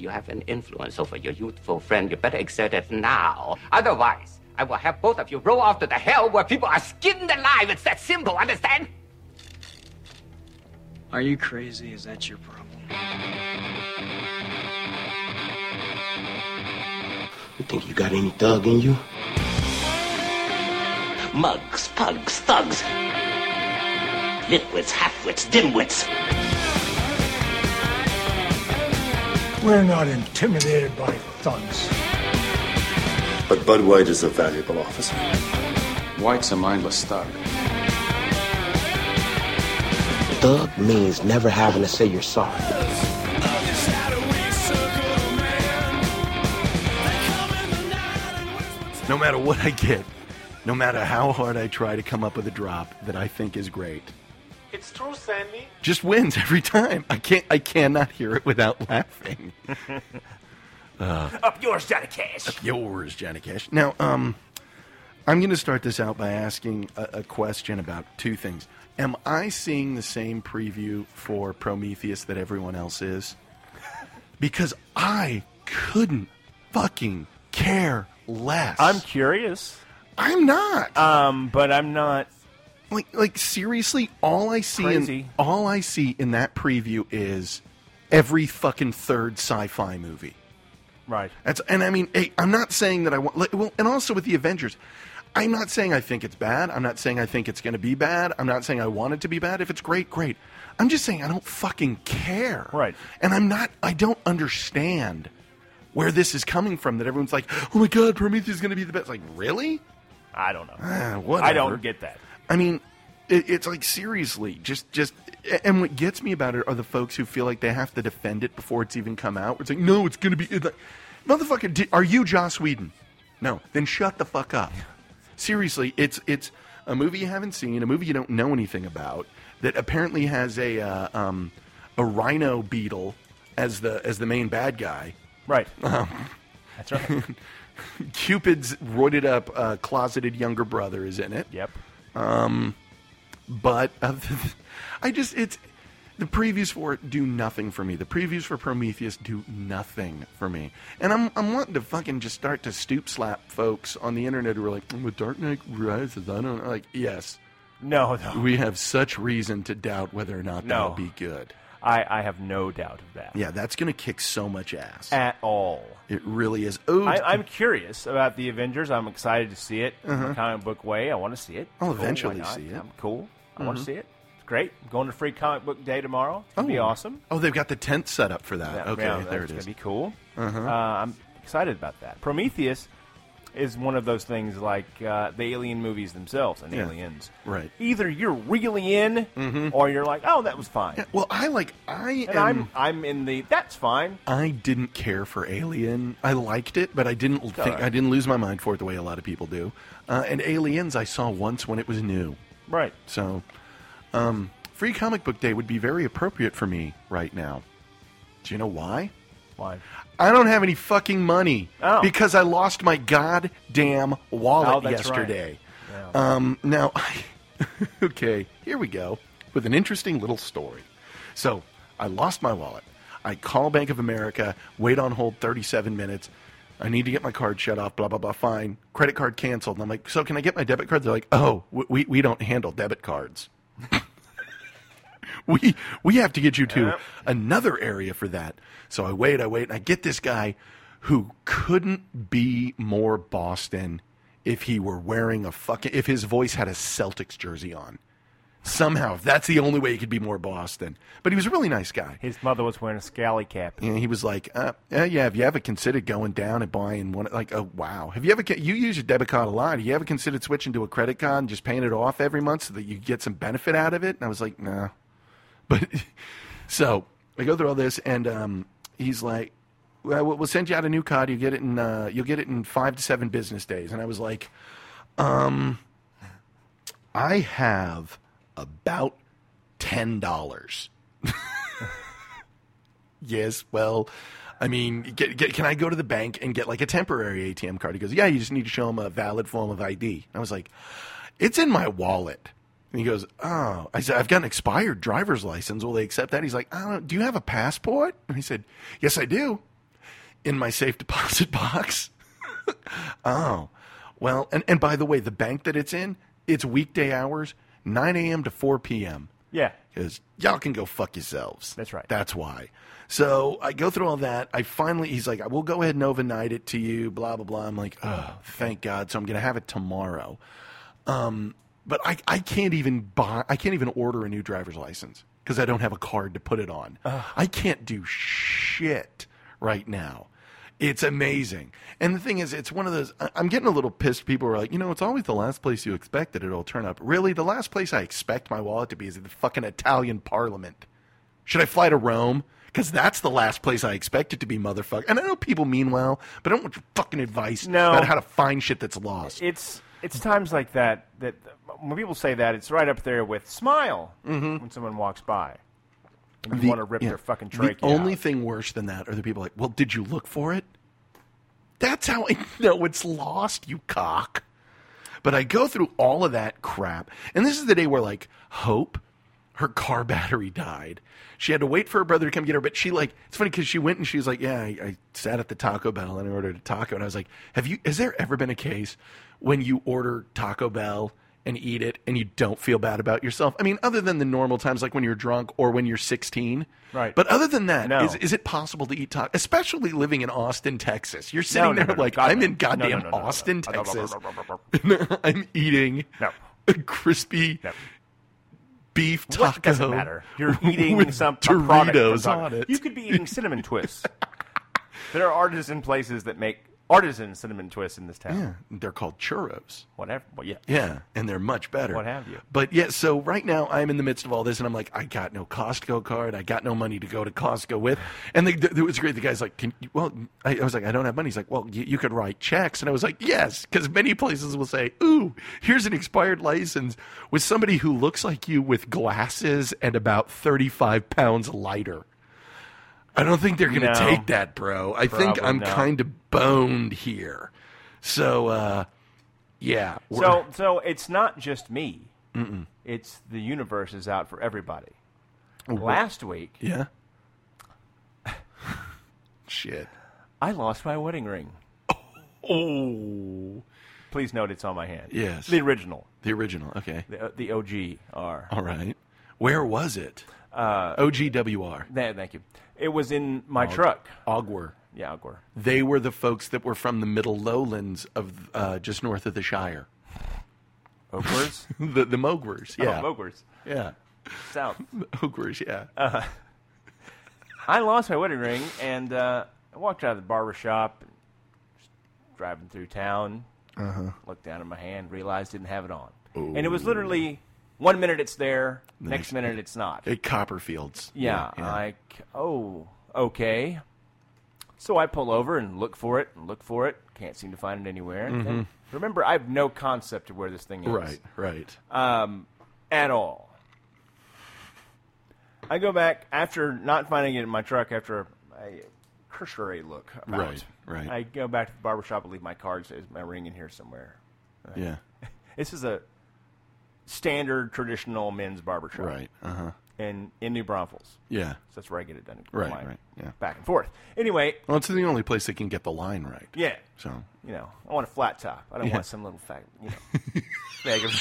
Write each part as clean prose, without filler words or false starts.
you have an influence over your youthful friend, you better exert it now. Otherwise, I will have both of you roll off to the hell where people are skinned alive. It's that simple, understand? Are you crazy? Is that your problem? You think you got any thug in you? Mugs, pugs, thugs. Nitwits, halfwits, dimwits. We're not intimidated by thugs. But Bud White is a valuable officer. White's a mindless thug. Thug means never having to say you're sorry. No matter what I get, no matter how hard I try to come up with a drop that I think is great, it's true, Sandy. just wins every time. I cannot hear it without laughing. Up yours, Johnny Cash. Up yours, Johnny Cash. Now, I'm going to start this out by asking a question about two things. Am I seeing the same preview for Prometheus that everyone else is? Because I couldn't fucking care less. I'm curious. I'm not. But I'm not. Like seriously, all I see in that preview is every fucking third sci-fi movie. Right. And I mean, hey, I'm not saying that I want. Well, and also with the Avengers, I'm not saying I think it's bad. I'm not saying I think it's going to be bad. I'm not saying I want it to be bad. If it's great, great. I'm just saying I don't fucking care. Right. And I don't understand where this is coming from. That everyone's like, oh my god, Prometheus is going to be the best. Like, really? I don't know. Whatever. I don't get that. I mean, it's like seriously, just. And what gets me about it are the folks who feel like they have to defend it before it's even come out. It's like, no, it's going to be, like, motherfucker. Are you Joss Whedon? No, then shut the fuck up. Seriously, it's a movie you haven't seen, a movie you don't know anything about, that apparently has a rhino beetle as the main bad guy. Right. That's right. Cupid's roided up closeted younger brother is in it. Yep. But the previews for it do nothing for me. The previews for Prometheus do nothing for me. And I'm wanting to fucking just start to stoop slap folks on the internet who are like, with Dark Knight Rises, I don't like. Yes. No. We have such reason to doubt whether or not that'll be good. I have no doubt of that. Yeah, that's going to kick so much ass. At all. It really is. Oh, I'm curious about the Avengers. I'm excited to see it in a comic book way. I want to see it. I'll eventually see it. Cool. I want to see it. It's great. I'm going to Free Comic Book Day tomorrow. It's going to be awesome. Oh, they've got the tent set up for that. Okay, there it is. It's going to be cool. I'm excited about that. Prometheus is one of those things like the Alien movies themselves and Aliens. Right. Either you're really in, or you're like, oh, that was fine. Yeah, well, I'm in the that's fine. I didn't care for Alien. I liked it, but I didn't lose my mind for it the way a lot of people do. And Aliens I saw once when it was new. Right. So, Free Comic Book Day would be very appropriate for me right now. Do you know why? Why? I don't have any fucking money because I lost my goddamn wallet yesterday. Right. Yeah. Now, okay, here we go with an interesting little story. So, I lost my wallet. I call Bank of America, wait on hold 37 minutes. I need to get my card shut off, blah, blah, blah, fine. Credit card canceled. And I'm like, so can I get my debit card? They're like, oh, we don't handle debit cards. We have to get you to another area for that. So I wait, and I get this guy who couldn't be more Boston if he were wearing if his voice had a Celtics jersey on. Somehow, if that's the only way he could be more Boston. But he was a really nice guy. His mother was wearing a scally cap. And he was like, yeah, have you ever considered going down and buying one? Like, oh, wow. Have you ever, you use your debit card a lot. Have you ever considered switching to a credit card and just paying it off every month so that you get some benefit out of it? And I was like, no. But, so, I go through all this, and he's like, well, we'll send you out a new card. You'll get it in 5 to 7 business days. And I was like, I have about $10. Yes, well, I mean, can I go to the bank and get like a temporary ATM card? He goes, yeah, you just need to show him a valid form of ID. And I was like, it's in my wallet. And he goes, oh. I said, I've got an expired driver's license. Will they accept that? He's like, I don't know. Do you have a passport? And he said, yes, I do. in my safe deposit box. Oh, well, and by the way, the bank that it's in, it's weekday hours, 9 a.m. to 4 p.m. Yeah. Because y'all can go fuck yourselves. That's right. That's why. So I go through all that. He's like, I will go ahead and overnight it to you, blah, blah, blah. I'm like, oh, thank God. So I'm going to have it tomorrow. But I can't even order a new driver's license because I don't have a card to put it on. I can't do shit right now. It's amazing. And the thing is, it's one of those, I'm getting a little pissed. People are like, it's always the last place you expect that it'll turn up. Really? The last place I expect my wallet to be is at the fucking Italian Parliament. Should I fly to Rome? Because that's the last place I expect it to be, motherfucker. And I know people mean well, but I don't want your fucking advice about how to find shit that's lost. It's times like that when people say that, it's right up there with smile when someone walks by. And you want to rip their fucking trachea The only thing worse than that are the people like, well, did you look for it? That's how I know it's lost, you cock. But I go through all of that crap. And this is the day where, like, Hope, her car battery died. She had to wait for her brother to come get her. But she, like, it's funny because she went and she was like, yeah, I sat at the Taco Bell and I ordered a taco. And I was like, has there ever been a case when you order Taco Bell and eat it and you don't feel bad about yourself? I mean, other than the normal times like when you're drunk or when you're 16. Right. But other than that, No. is it possible to eat taco? Especially living in Austin, Texas. You're sitting there like, God, I'm no. in goddamn No. Austin, Texas. I'm eating a crispy beef taco. What doesn't matter? You're eating with some Doritos on it. You could be eating cinnamon twists. There are artisan places that make artisan cinnamon twists in this town. Yeah, they're called churros. Whatever. Well, yeah. Yeah, and they're much better. What have you. But yeah, so right now I'm in the midst of all this, and I'm like, I got no Costco card. I got no money to go to Costco with. And it was great. The guy's like, I was like, I don't have money. He's like, well, you could write checks. And I was like, yes, because many places will say, ooh, here's an expired license with somebody who looks like you with glasses and about 35 pounds lighter. I don't think they're going to take that, bro. I think I'm kind of boned here. So, yeah. So it's not just me. It's the universe is out for everybody. Last week. Yeah. Shit. I lost my wedding ring. Oh. Please note it's on my hand. Yes. The original. The original, okay. The OGR. All right. Where was it? OGWR. Thank you. It was in my truck. Augwer. Yeah, Augwer. They were the folks that were from the middle lowlands of just north of the Shire. Oakwers? the Mogwers, yeah. Oh, Mogwers. Yeah. South. Mogwers, yeah. I lost my wedding ring, and I walked out of the barber shop, driving through town, looked down at my hand, realized didn't have it on. Ooh. And it was literally 1 minute it's there, next minute it's not. At Copperfields. Yeah. Like, oh, okay. So I pull over and look for it. Can't seem to find it anywhere. And remember, I have no concept of where this thing is. Right. At all. I go back after not finding it in my truck after a cursory look about. Right. I go back to the barbershop and leave my card. Says my ring in here somewhere. Right. Yeah. This is a standard traditional men's barbershop. Right. In New Braunfels. Yeah. So that's where I get it done. Right. Yeah. Back and forth. Anyway. Well, it's the only place that can get the line right. Yeah. So. I want a flat top. I don't want some little bag of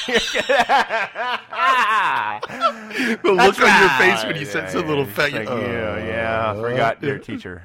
The look on your face when you said some little fag. Like, I forgot your teacher.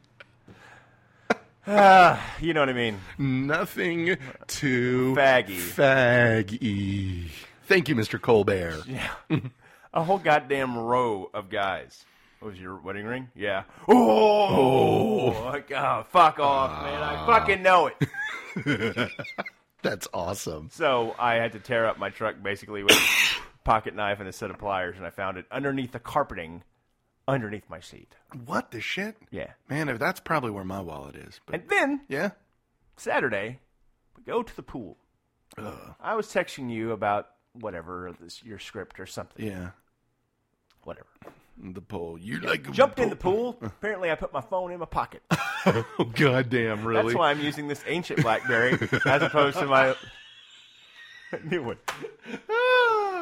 You know what I mean. Nothing too faggy. Thank you, Mr. Colbert. Yeah. A whole goddamn row of guys. What was your wedding ring? Yeah. Oh, fuck off, man. I fucking know it. That's awesome. So I had to tear up my truck basically with a pocket knife and a set of pliers, and I found it underneath the carpeting underneath my seat. What the shit? Yeah. Man, that's probably where my wallet is. But and then, yeah, Saturday, we go to the pool. I was texting you about whatever, your script or something. Yeah. Whatever. The pool. Jumped in the pool. Apparently, I put my phone in my pocket. Oh, goddamn, really? That's why I'm using this ancient BlackBerry as opposed to my new one. Yeah.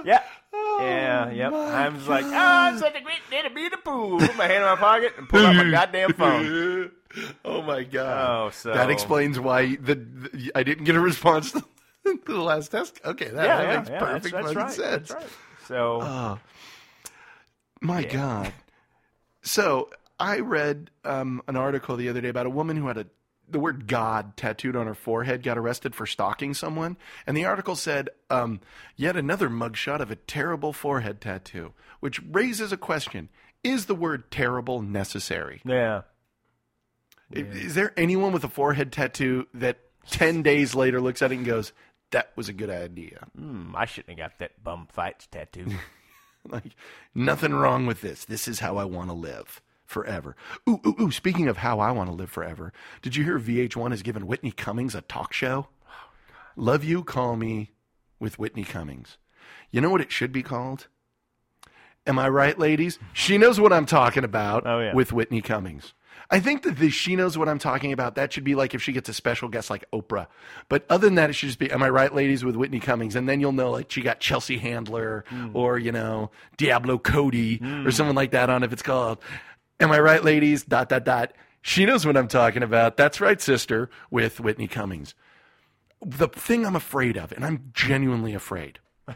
Yep. I'm just like, I'm such a great day to be in the pool. Put my hand in my pocket and pull out my goddamn phone. Oh my god! Oh, so that explains why I didn't get a response to the last test. Okay, that makes perfect that's right. sense. That's right. So, my god! So I read an article the other day about a woman who had the word God tattooed on her forehead, got arrested for stalking someone, and the article said, "Yet another mugshot of a terrible forehead tattoo," which raises a question: is the word "terrible" necessary? Yeah. Is there anyone with a forehead tattoo that 10 days later looks at it and goes, that was a good idea? I shouldn't have got that bum fights tattoo. Like, nothing wrong with this. This is how I want to live forever. Ooh, speaking of how I want to live forever, did you hear VH1 has given Whitney Cummings a talk show? Love You, Call Me with Whitney Cummings. You know what it should be called? Am I right, ladies? She Knows What I'm Talking About with Whitney Cummings. I think that She Knows What I'm Talking About, that should be like if she gets a special guest like Oprah. But other than that, it should just be, Am I Right, Ladies, with Whitney Cummings. And then you'll know, like, she got Chelsea Handler or, Diablo Cody or someone like that on if it's called Am I Right, Ladies, ... She Knows What I'm Talking About. That's right, sister, with Whitney Cummings. The thing I'm afraid of, and I'm genuinely afraid,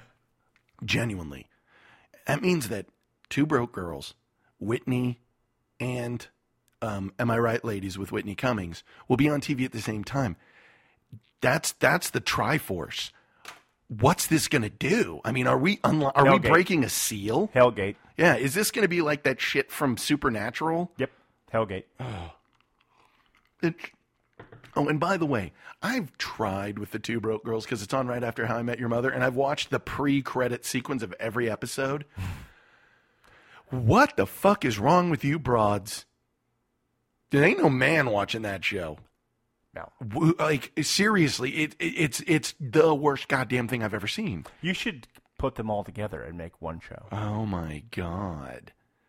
that means that two broke girls, Whitney and Am I Right, Ladies, with Whitney Cummings, will be on TV at the same time. That's the Triforce. What's this going to do? I mean, are we breaking a seal? Hellgate. Yeah, is this going to be like that shit from Supernatural? Yep, Hellgate. And by the way, I've tried with the Two Broke Girls because it's on right after How I Met Your Mother, and I've watched the pre-credit sequence of every episode. What the fuck is wrong with you broads? There ain't no man watching that show. No. Like, seriously, it's the worst goddamn thing I've ever seen. You should put them all together and make one show. Oh, my God.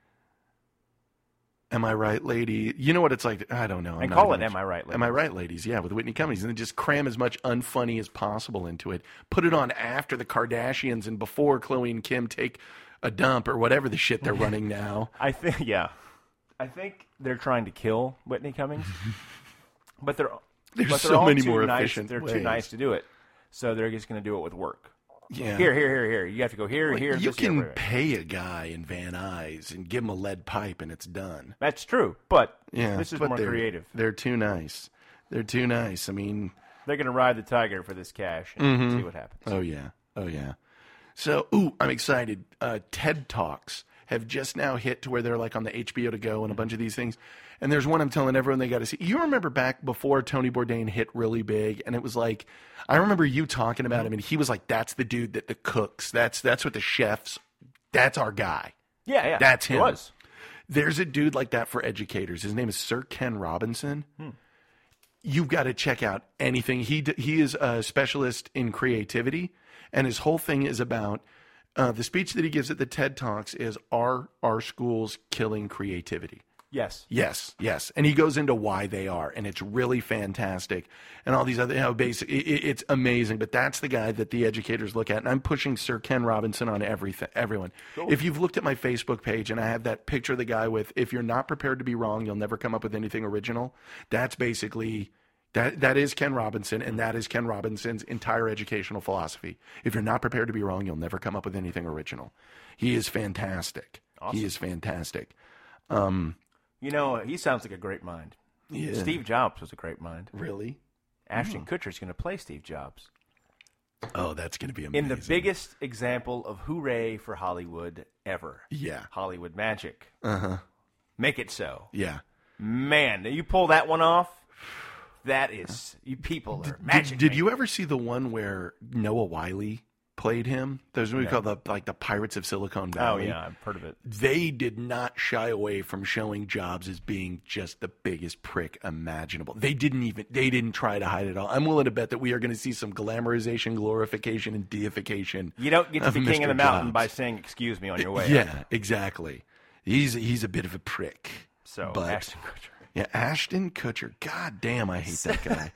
Am I Right, Lady? You know what it's like? I don't know. And call it Am I Right, Ladies? Am I Right, Ladies? Yeah, with Whitney Cummings. And then just cram as much unfunny as possible into it. Put it on after the Kardashians and before Khloe and Kim take a dump or whatever the shit they're running now. I think they're trying to kill Whitney Cummings, but there's so many more efficient They're ways. too nice to do it, so they're just going to do it with work. Yeah. Here. You have to go here. You can pay a guy in Van Nuys and give him a lead pipe and it's done. That's true, but yeah, this is more creative. They're too nice. I mean, they're going to ride the tiger for this cash and see what happens. Oh yeah. So, I'm excited. TED Talks have just now hit to where they're like on the HBO to go and a bunch of these things. And there's one I'm telling everyone they got to see. You remember back before Tony Bourdain hit really big, and it was like, I remember you talking about him, and he was like, that's the dude that the cooks, that's what the chefs, that's our guy. Yeah. That's him. It was. There's a dude like that for educators. His name is Sir Ken Robinson. You've got to check out anything. He is a specialist in creativity, and his whole thing is about the speech that he gives at the TED Talks is, are our schools killing creativity? Yes. And he goes into why they are, and it's really fantastic. And all these other, it's amazing. But that's the guy that the educators look at. And I'm pushing Sir Ken Robinson on everyone. Cool. If you've looked at my Facebook page and I have that picture of the guy with, if you're not prepared to be wrong, you'll never come up with anything original. That's basically, that is Ken Robinson, and that is Ken Robinson's entire educational philosophy. If you're not prepared to be wrong, you'll never come up with anything original. He is fantastic. Awesome. He is fantastic. He sounds like a great mind. Yeah. Steve Jobs was a great mind. Really? Ashton Kutcher's going to play Steve Jobs. Oh, that's going to be amazing. In the biggest example of hooray for Hollywood ever. Yeah. Hollywood magic. Uh-huh. Make it so. Yeah. Man, you pull that one off, that is, you people are magic. Did you ever see the one where Noah Wyle played him? There's what we call the Pirates of Silicon Valley. Oh, yeah, I've heard of it. They did not shy away from showing Jobs as being just the biggest prick imaginable. They didn't try to hide it all. I'm willing to bet that we are going to see some glamorization, glorification, and deification. You don't get to be king of the mountain Jobs by saying excuse me on your way. Yeah, exactly. He's a bit of a prick. So, but, Ashton Kutcher. Yeah, Ashton Kutcher. God damn, I hate that guy.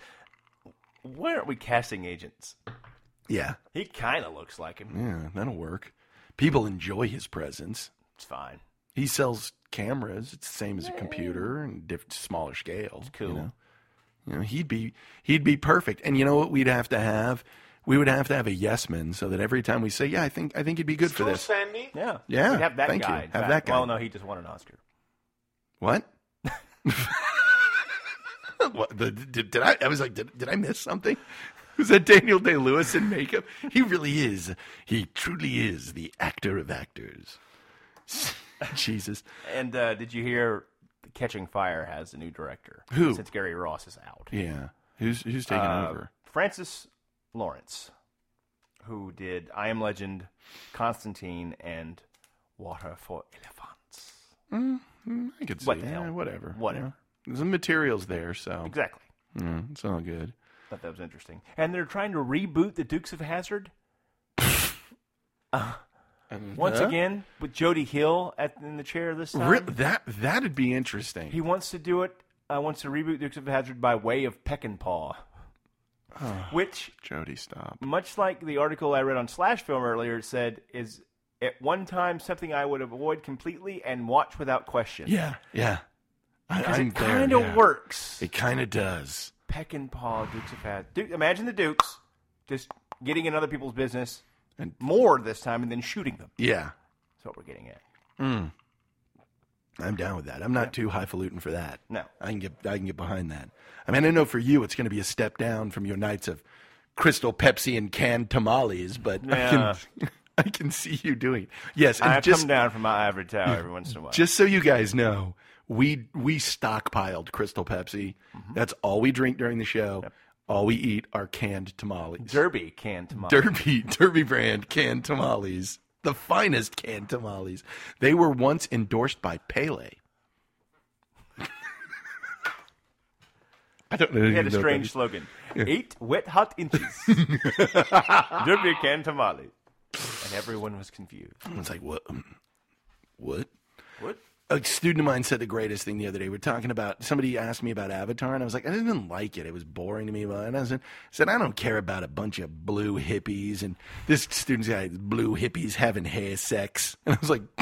Why aren't we casting agents? Yeah. He kind of looks like him. Yeah, that'll work. People enjoy his presence. It's fine. He sells cameras. It's the same as a computer and smaller scale. It's cool. You know, he'd be perfect. And you know what we'd have to have? We would have to have a yes man so that every time we say, yeah, I think he'd be good for this. Sandy? Yeah. Yeah. We'd have that thank guy. you. in Have fact. that guy. Well, no, he just won an Oscar. What? What did I? I was like, did I miss something? Was that Daniel Day-Lewis in makeup? He really is. He truly is the actor of actors. Jesus. And did you hear Catching Fire has a new director? Who? Since Gary Ross is out. Yeah. Who's taking over? Francis Lawrence, who did I Am Legend, Constantine, and Water for Elephants. I could see. What the hell? Whatever. Whatever. Yeah. The material's there, so. Exactly. Yeah, it's all good. Thought that was interesting. And they're trying to reboot the Dukes of Hazzard. Once again, with Jody Hill in the chair this time. That'd be interesting. He wants to do it. Wants to reboot Dukes of Hazzard by way of Peckinpah. Which, Jody, stop. much like the article I read on Slash Film earlier, it said is at one time something I would avoid completely and watch without question. Yeah. Because it kind of works. It kind of does. Peckinpah, Dukes of Hazzard. Imagine the Dukes just getting in other people's business and more this time and then shooting them. Yeah. That's what we're getting at. I'm down with that. I'm not too highfalutin for that. No. I can get behind that. I mean, I know for you it's going to be a step down from your nights of Crystal Pepsi and canned tamales, but Yeah. I can see you doing it. Yes, and I come down from my ivory tower every once in a while. Just so you guys know, we stockpiled Crystal Pepsi. That's all we drink during the show. Yep. All we eat are canned tamales. Derby canned tamales. Derby brand canned tamales. The finest canned tamales. They were once endorsed by Pele. I don't know. He had a strange slogan. 8 wet hot inches. Derby canned tamale. And everyone was confused. I was like, what? What? What? A student of mine said the greatest thing the other day. We're talking about, somebody asked me about Avatar, and I was like, I didn't like it. It was boring to me. And I said, I don't care about a bunch of blue hippies. And this student's got blue hippies having hair sex. And I was like,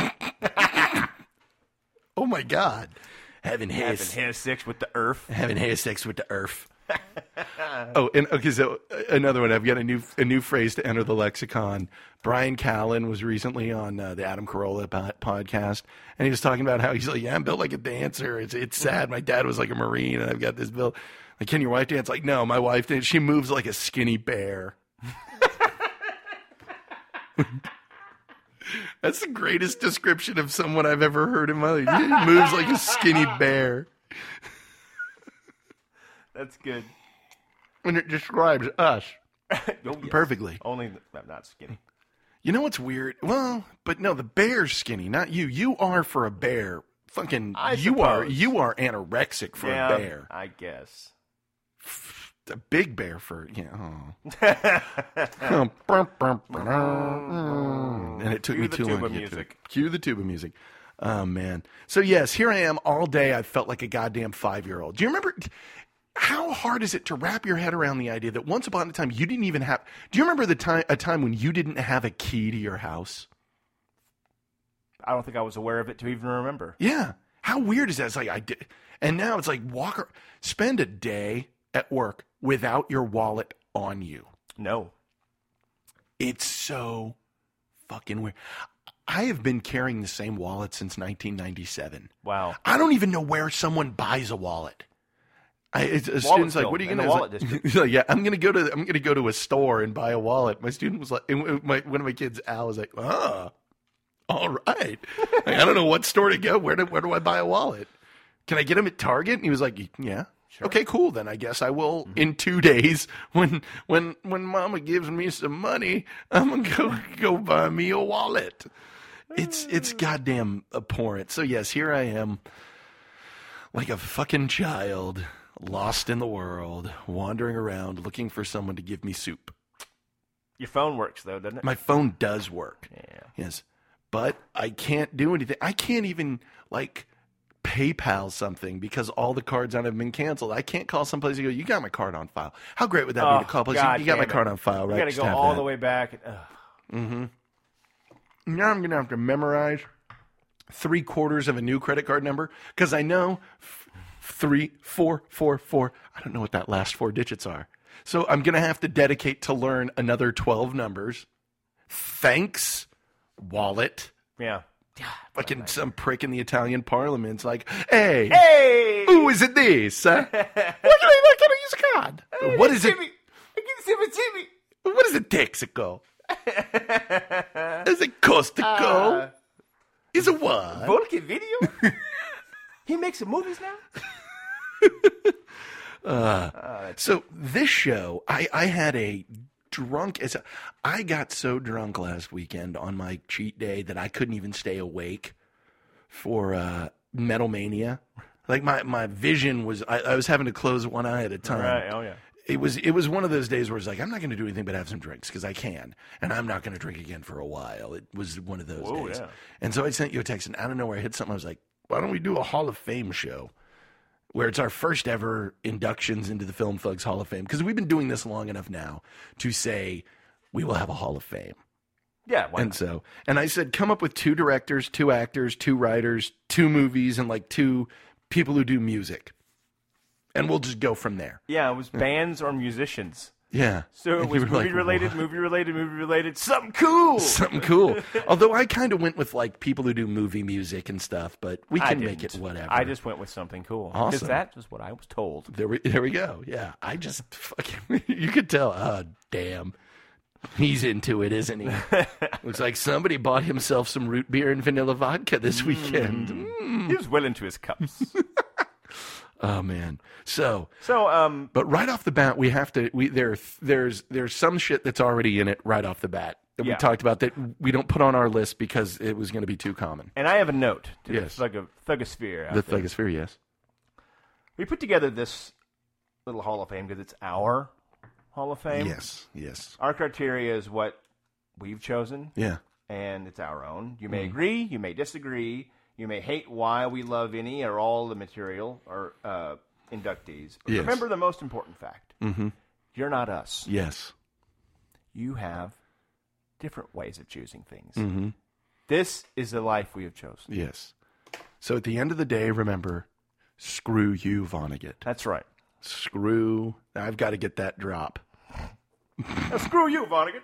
oh my God. Having hair sex with the earth. Having hair sex with the earth. Oh, and okay, so another one. I've got a new phrase to enter the lexicon. Brian Callen was recently on the Adam Carolla podcast, and he was talking about how he's like, yeah, I'm built like a dancer. It's sad. My dad was like a Marine, and I've got this build. Like, can your wife dance? Like, no, my wife dance. She moves like a skinny bear. That's the greatest description of someone I've ever heard in my life. He moves like a skinny bear. That's good. And it describes us Oh, yes. perfectly. Only I'm not skinny. You know what's weird? Well, but no, the bear's skinny, not you. You are for a bear. Fucking, you are anorexic for a bear. I guess. A big bear for, and it took me too long to get to it. Cue the tuba music. Oh, man. So, yes, here I am all day. I felt like a goddamn 5-year-old. Do you remember... How hard is it to wrap your head around the idea that once upon a time you didn't even have... Do you remember a time when you didn't have a key to your house? I don't think I was aware of it to even remember. Yeah. How weird is that? It's like I did... And now it's like spend a day at work without your wallet on you. No. It's so fucking weird. I have been carrying the same wallet since 1997. Wow. I don't even know where someone buys a wallet. A student's like, "What are you going to?" Wallet He's like, "Yeah, I'm going to go to a store and buy a wallet." My student was like, one of my kids, Al, was like, "Ah, all right. Like, I don't know what store to go. Where do I buy a wallet? Can I get them at Target?" And he was like, "Yeah, sure. Okay, cool. Then I guess I will in 2 days when Mama gives me some money. I'm gonna go buy me a wallet." It's goddamn abhorrent. So yes, here I am, like a fucking child. Lost in the world, wandering around, looking for someone to give me soup. Your phone works, though, doesn't it? My phone does work. Yeah. Yes. But I can't do anything. I can't even, PayPal something because all the cards on it have been canceled. I can't call someplace and go, "You got my card on file." How great would that be to call a place? You got my card on file, right? You got to go all the way back. now I'm going to have to memorize 3/4 of a new credit card number because I know 3444. I don't know what that last 4 digits are. So I'm going to have to dedicate to learn another 12 numbers. Thanks, wallet. Yeah. Fucking some prick in the Italian parliament's like, hey, Hey! who is it this? Why can I use a card? What is it? What is it, Texaco? Is it Costico? Is it what? Volke Video? He makes some movies now? So this show, I had a drunk. I got so drunk last weekend on my cheat day that I couldn't even stay awake for Metal Mania. Like my vision was, I was having to close one eye at a time. Right, oh yeah. It was one of those days where it's like, I'm not going to do anything but have some drinks because I can, and I'm not going to drink again for a while. It was one of those days. Yeah. And so I sent you a text, and out of nowhere I hit something. I was like, why don't we do a Hall of Fame show where it's our first ever inductions into the Film Thugs Hall of Fame? Because we've been doing this long enough now to say we will have a Hall of Fame. Yeah, why And not? so, and I said, come up with 2 directors, 2 actors, 2 writers, 2 movies, and like 2 people who do music. And we'll just go from there. Yeah, it was bands or musicians. Yeah. So it And you was were like, movie related, something cool. something cool. Although I kind of went with like people who do movie music and stuff, but we I can make it didn't. whatever. I just went with something cool. Because Awesome. that was what I was told. There we go. Yeah. I just fucking, you could tell, oh, damn. He's into it, isn't he? Looks like somebody bought himself some root beer and vanilla vodka this weekend. He was well into his cups. Oh man. So, So, but right off the bat, we have to. There's some shit that's already in it right off the bat that we Yeah. talked about that we don't put on our list because it was going to be too common. and I have a note to Yes. the Thugosphere. The Thugosphere, yes. We put together this little Hall of Fame because it's our Hall of Fame. Yes. Our criteria is what we've chosen, Yeah. and it's our own. You may agree, you may disagree, you may hate why we love any or all the material or inductees. But Yes. remember the most important fact. Mm-hmm. You're not us. Yes. You have different ways of choosing things. Mm-hmm. This is the life we have chosen. Yes. So at the end of the day, remember, screw you, Vonnegut. That's right. Screw. I've got to get that drop. Now, screw you, Vonnegut.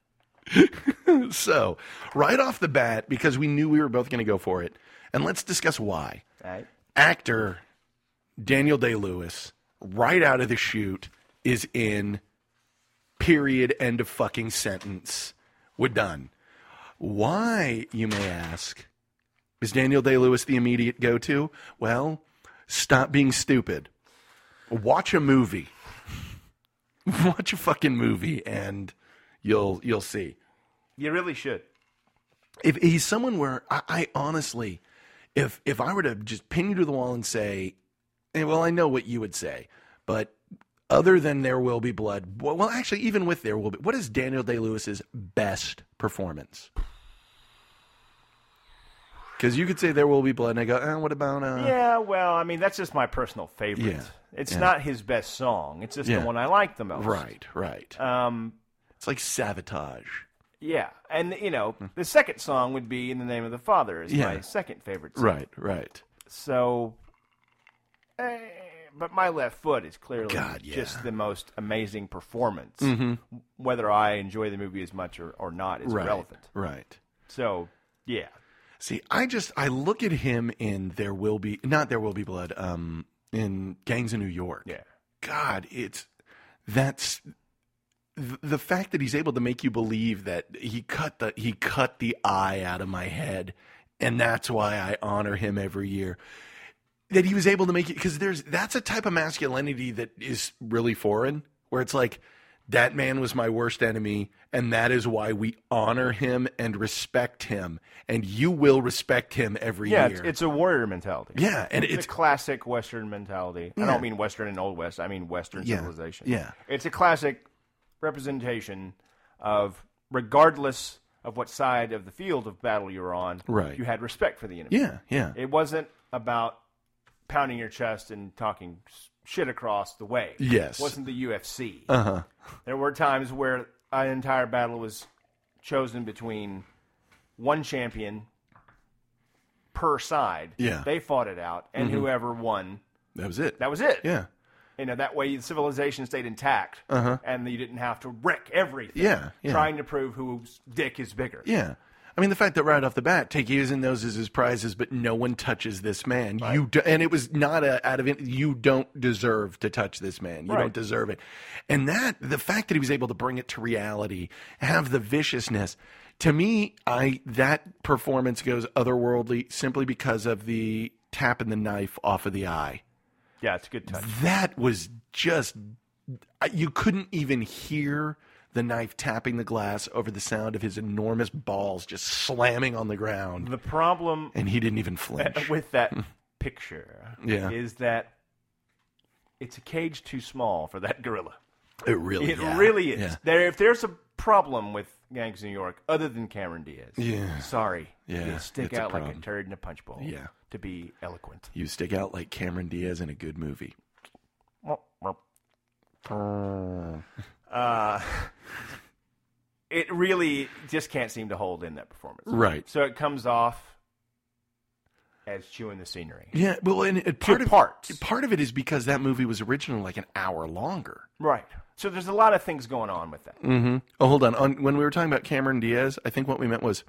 So, right off the bat, because we knew we were both going to go for it, and let's discuss why. All right. Actor Daniel Day-Lewis, right out of the chute, is in period, end of fucking sentence. We're done. Why, you may ask, is Daniel Day-Lewis the immediate go-to? Well, stop being stupid. Watch a movie. Watch a fucking movie, and you'll see. You really should. If he's someone where I honestly, if I were to just pin you to the wall and say, well, I know what you would say, but other than There Will Be Blood, well, actually, even with There Will Be, what is Daniel Day-Lewis's best performance? Because you could say There Will Be Blood, and I go, what about... Yeah, well, I mean, that's just my personal favorite. Yeah, It's yeah. not his best song. It's just Yeah. the one I like the most. Right. It's like Sabotage. Yeah, and, you know, the second song would be In the Name of the Father is Yeah. my second favorite song. Right. So, but My Left Foot is clearly God, yeah. just the most amazing performance. Mhm. Whether I enjoy the movie as much or not is irrelevant. Right. So, yeah. See, I look at him in not There Will Be Blood, in Gangs of New York. Yeah. God, that's the fact that he's able to make you believe that he cut the eye out of my head, and that's why I honor him every year. That he was able to make it, because that's a type of masculinity that is really foreign, where it's like, that man was my worst enemy, and that is why we honor him and respect him, and you will respect him every Yeah, year. it's a warrior mentality. Yeah, and it's a classic Western mentality. Yeah. I don't mean Western and Old West. I mean Western Yeah, civilization. yeah. It's a classic representation of, regardless of what side of the field of battle you were on, Right. you had respect for the enemy. Yeah. It wasn't about pounding your chest and talking shit across the way. Yes. It wasn't the UFC. Uh-huh. There were times where an entire battle was chosen between one champion per side. Yeah. They fought it out, and whoever won, That was it. that was it. Yeah. That way the civilization stayed intact, and you didn't have to wreck everything. Yeah. Trying to prove whose dick is bigger. Yeah. I mean, the fact that right off the bat, Takeusa knows his prizes, but no one touches this man. Right. And it was not out of it. You don't deserve to touch this man. You don't deserve it. And the fact that he was able to bring it to reality, have the viciousness, to me, that performance goes otherworldly simply because of the tapping the knife off of the eye. Yeah, it's a good touch. That was just, you couldn't even hear the knife tapping the glass over the sound of his enormous balls just slamming on the ground. The problem, and he didn't even flinch with that picture, is that it's a cage too small for that gorilla. It really is. Yeah. If there's a problem with Gangs of New York, other than Cameron Diaz, sorry, Yeah, you stick it's a out like a problem. turd in a punch bowl. Yeah. To be eloquent. You stick out like Cameron Diaz in a good movie. It really just can't seem to hold in that performance. Right. So it comes off as chewing the scenery. Yeah, well, and part of it is because that movie was originally like an hour longer. Right. So there's a lot of things going on with that. Mm-hmm. Oh, hold on. When we were talking about Cameron Diaz, I think what we meant was...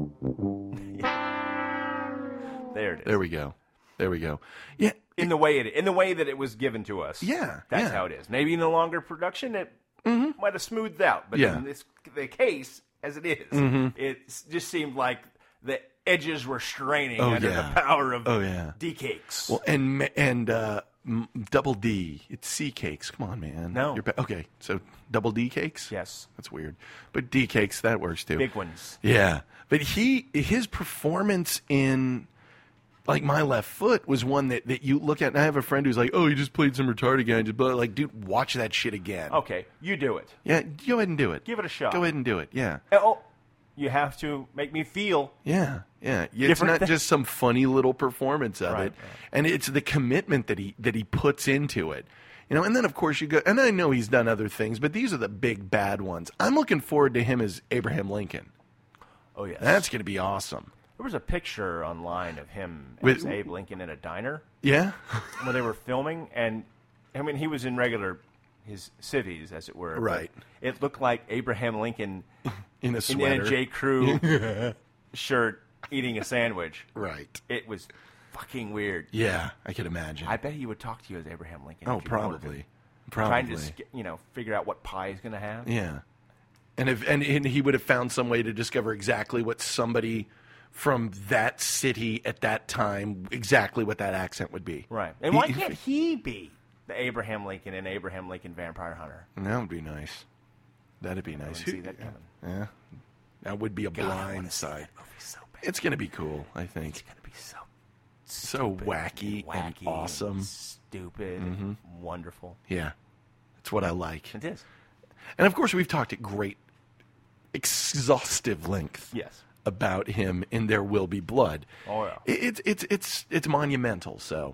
There it is. There we go. Yeah. In the way that it was given to us. Yeah. That's how it is. Maybe in a longer production, it might have smoothed out. But in the case, as it is, it just seemed like the edges were straining under the power of D-cakes. Well, and double D. It's C cakes. Come on, man. No. Okay, so double D cakes? Yes. That's weird. But D cakes, that works too. Big ones. Yeah. But his performance in... Like, My Left Foot was one that you look at, and I have a friend who's like, oh, you just played some retarded guy. But like, dude, watch that shit again. Okay, you do it. Yeah, go ahead and do it. Give it a shot. Go ahead and do it, yeah. Oh, you have to make me feel. Yeah. It's not just some funny little performance of it. Right. And it's the commitment that he puts into it. And then, of course, you go, and I know he's done other things, but these are the big bad ones. I'm looking forward to him as Abraham Lincoln. Oh, yes. That's going to be awesome. There was a picture online of him as Abe Lincoln in a diner. Yeah? Where they were filming, and I mean, he was in his civvies, as it were. Right. It looked like Abraham Lincoln in a sweater. In a J. Crew shirt eating a sandwich. Right. It was fucking weird. Yeah, I can imagine. I bet he would talk to you as Abraham Lincoln. Oh, probably. Trying to figure out what pie he's going to have. Yeah. And he would have found some way to discover exactly what somebody from that city at that time, exactly what that accent would be. Right. And why can't he be the Abraham Lincoln and Abraham Lincoln Vampire Hunter? That would be nice. That'd be nice. See that coming. Yeah. That would be a blind side. So it's going to be cool, I think. It's going to be so wacky and awesome. Stupid and wonderful. Yeah. That's what I like. It is. And, of course, we've talked at great, exhaustive length. Yes. About him in There Will Be Blood. Oh, yeah. It's monumental. So,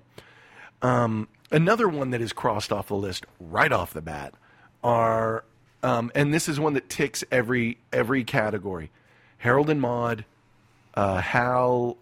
another one that is crossed off the list right off the bat are, and this is one that ticks every category. Harold and Maude, Hal.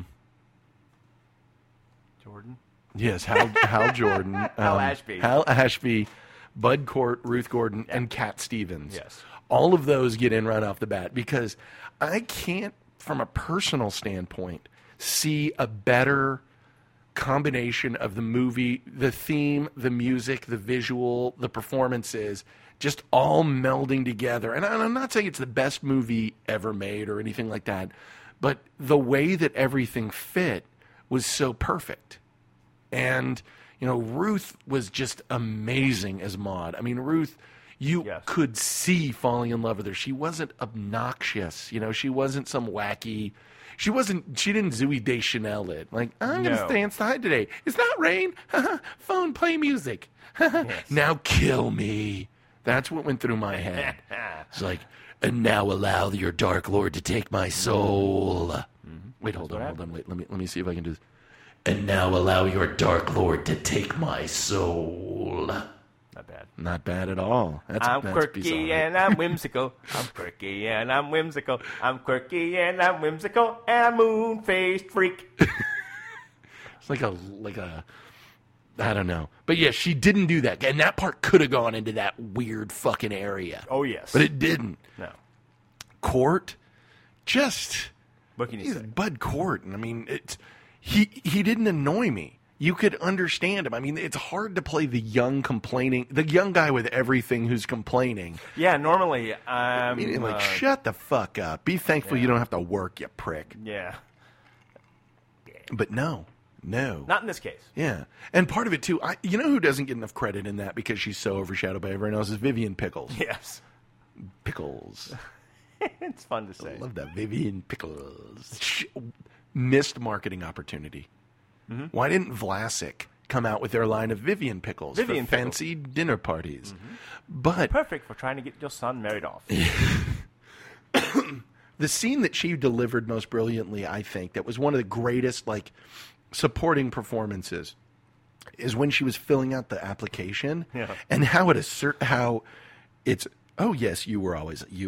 Jordan. Yes, Hal Jordan. Hal Ashby. Hal Ashby, Bud Cort, Ruth Gordon, and Cat Stevens. Yes. All of those get in right off the bat because I can't, from a personal standpoint, see a better combination of the movie, the theme, the music, the visual, the performances, just all melding together. And I'm not saying it's the best movie ever made or anything like that, but the way that everything fit was so perfect. And, Ruth was just amazing as Maude. I mean, Ruth... You could see falling in love with her. She wasn't obnoxious. She wasn't some wacky. She didn't Zooey Deschanel it. Like, I'm going to stay inside today. It's not rain. Phone, play music. Now kill me. That's what went through my head. It's like, and now allow your Dark Lord to take my soul. Wait, hold on. Wait, let me see if I can do this. And now allow your Dark Lord to take my soul. Not bad. bad. Not bad at all. I'm that's quirky bizarre. and I'm whimsical. I'm quirky and I'm whimsical. I'm quirky and I'm whimsical and I'm moon-faced freak. It's like a I don't know. But yeah, she didn't do that. And that part could have gone into that weird fucking area. Oh, yes. But it didn't. No. Court, just... What can you say? Bud Cort. I mean, he didn't annoy me. You could understand him. I mean, it's hard to play the young guy with everything who's complaining. Yeah, normally shut the fuck up. Be thankful you don't have to work, you prick. Yeah. But no. Not in this case. Yeah. And part of it, too, you know who doesn't get enough credit in that because she's so overshadowed by everyone else is Vivian Pickles. Yes. Pickles. It's fun to say. I love that. Vivian Pickles. Missed marketing opportunity. Mm-hmm. Why didn't Vlasic come out with their line of Vivian Pickles for fancy dinner parties? Mm-hmm. But perfect for trying to get your son married off. The scene that she delivered most brilliantly, I think, that was one of the greatest supporting performances, is when she was filling out the application and how it's oh yes, you were,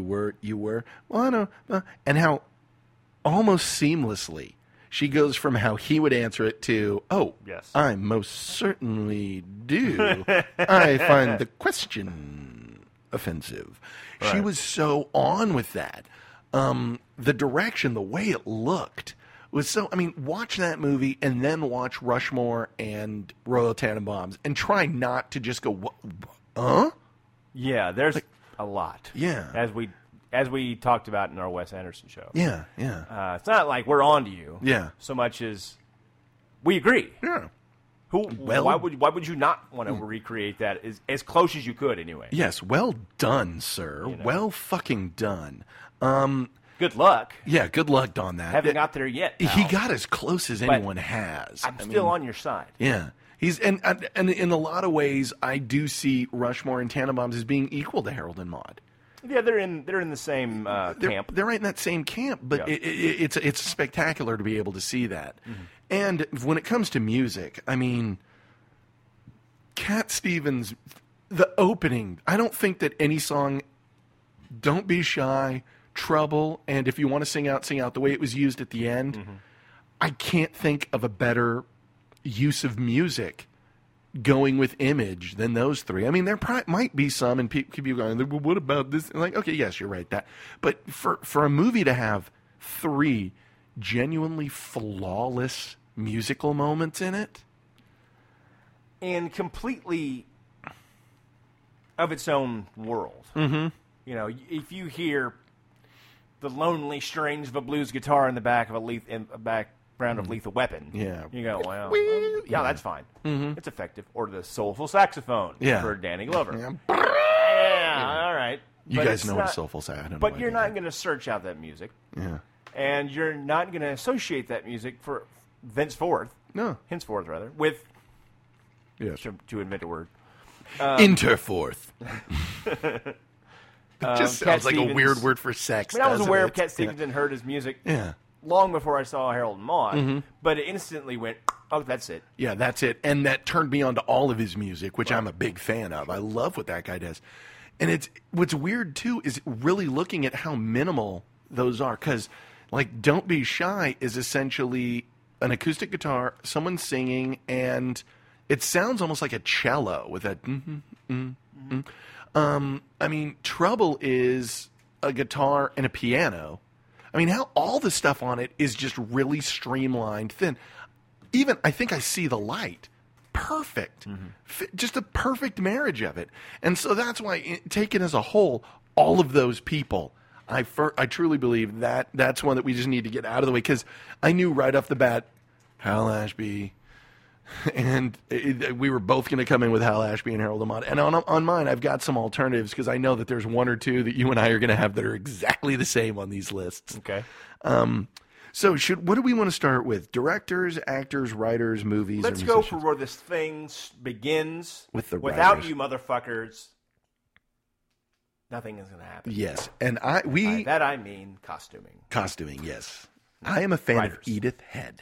well, I know, and how almost seamlessly she goes from how he would answer it to, oh, yes, I most certainly do. I find the question offensive. Right. She was so on with that. The direction, the way it looked was so, I mean, watch that movie and then watch Rushmore and Royal Tenenbaums and try not to just go, huh? Yeah, there's a lot. Yeah. As we talked about in our Wes Anderson show. Yeah. It's not like we're on to you. Yeah. So much as we agree. Yeah. Why would you not want to recreate that as close as you could anyway? Yes. Well done, sir. You know. Well fucking done. Good luck. Yeah, good luck on that. Haven't got there yet, pal. He got as close as anyone has. I'm still on your side. Yeah. He's and in a lot of ways, I do see Rushmore and Tannenbaums as being equal to Harold and Maude. Yeah, they're in the same camp. They're right in that same camp, but it's spectacular to be able to see that. Mm-hmm. And when it comes to music, I mean, Cat Stevens, the opening. I don't think that any song, "Don't Be Shy," "Trouble," and "If You Want to Sing Out," the way it was used at the end, mm-hmm. I can't think of a better use of music going with Image than those three. I mean, there might be some, and people going, well, what about this? And like, okay, yes, you're right. But for a movie to have three genuinely flawless musical moments in it, and completely of its own world. Mm-hmm. You know, if you hear the lonely strings of a blues guitar in the back of a background of Lethal Weapon, you go, well, yeah, that's fine. Mm-hmm. It's effective. Or the soulful saxophone for Danny Glover. Yeah, all right. You guys know what a soulful saxophone is. But you're not going to search out that music. Yeah. And you're not going to associate that music for henceforth, with, to invent a word, interforth. It just sounds like a weird word for sex. I was aware of Cat Stevens and heard his music long before I saw Harold and Maude, mm-hmm. but it instantly went, oh, that's it. Yeah, that's it. And that turned me on to all of his music, which I'm a big fan of. I love what that guy does. And what's weird, too, is really looking at how minimal those are. Because, like, Don't Be Shy is essentially an acoustic guitar, someone singing, and it sounds almost like a cello with that I mean, Trouble is a guitar and a piano. I mean, how all the stuff on it is just really streamlined, thin. Even, I think I See the Light. Perfect. Mm-hmm. Just a perfect marriage of it. And so that's why, taken as a whole, all of those people, I truly believe that's one that we just need to get out of the way. Because I knew right off the bat, Hal Ashby... And we were both going to come in with Hal Ashby and Harold and Maude. And on mine, I've got some alternatives because I know that there's one or two that you and I are going to have that are exactly the same on these lists. Okay. So what do we want to start with? Directors, actors, writers, movies, Let's go for where this thing begins. With the Without writers. You motherfuckers, nothing is going to happen. Yes. And By that I mean costuming. Costuming, yes. I am a fan of Edith Head.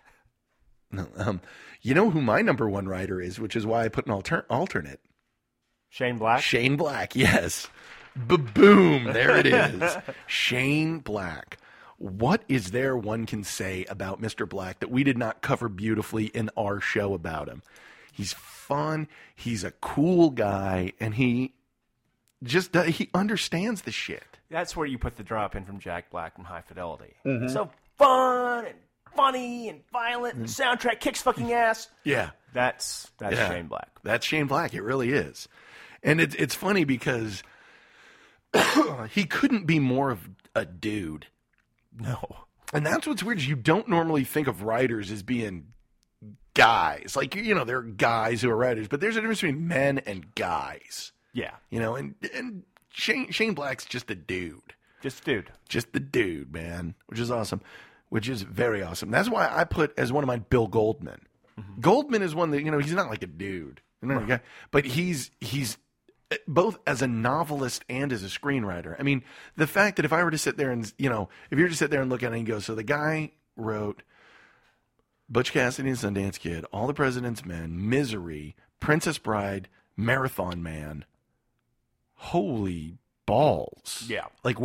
No, you know who my number one writer is, which is why I put an alternate. Shane Black? Shane Black, yes. Boom, there it is. Shane Black. What is there one can say about Mr. Black that we did not cover beautifully in our show about him? He's fun, he's a cool guy, and he understands the shit. That's where you put the drop in from Jack Black from High Fidelity. Mm-hmm. So fun and funny and violent, and the soundtrack kicks fucking ass. Yeah. That's Shane Black. That's Shane Black, it really is. And it's funny because he couldn't be more of a dude. No. And that's what's weird is you don't normally think of writers as being guys. Like, you know, there are guys who are writers, but there's a difference between men and guys. Yeah. You know, and Shane Black's just a dude. Just a dude. Just the dude, man, which is awesome, which is very awesome. That's why I put as one of mine Bill Goldman. Mm-hmm. Goldman is one that, you know, he's not like a dude, you know, right. But he's both as a novelist and as a screenwriter. I mean, the fact that if I were to sit there and, you know, if you were to sit there and look at it and go, so the guy wrote Butch Cassidy and Sundance Kid, All the President's Men, Misery, Princess Bride, Marathon Man. Holy balls. Yeah. Like,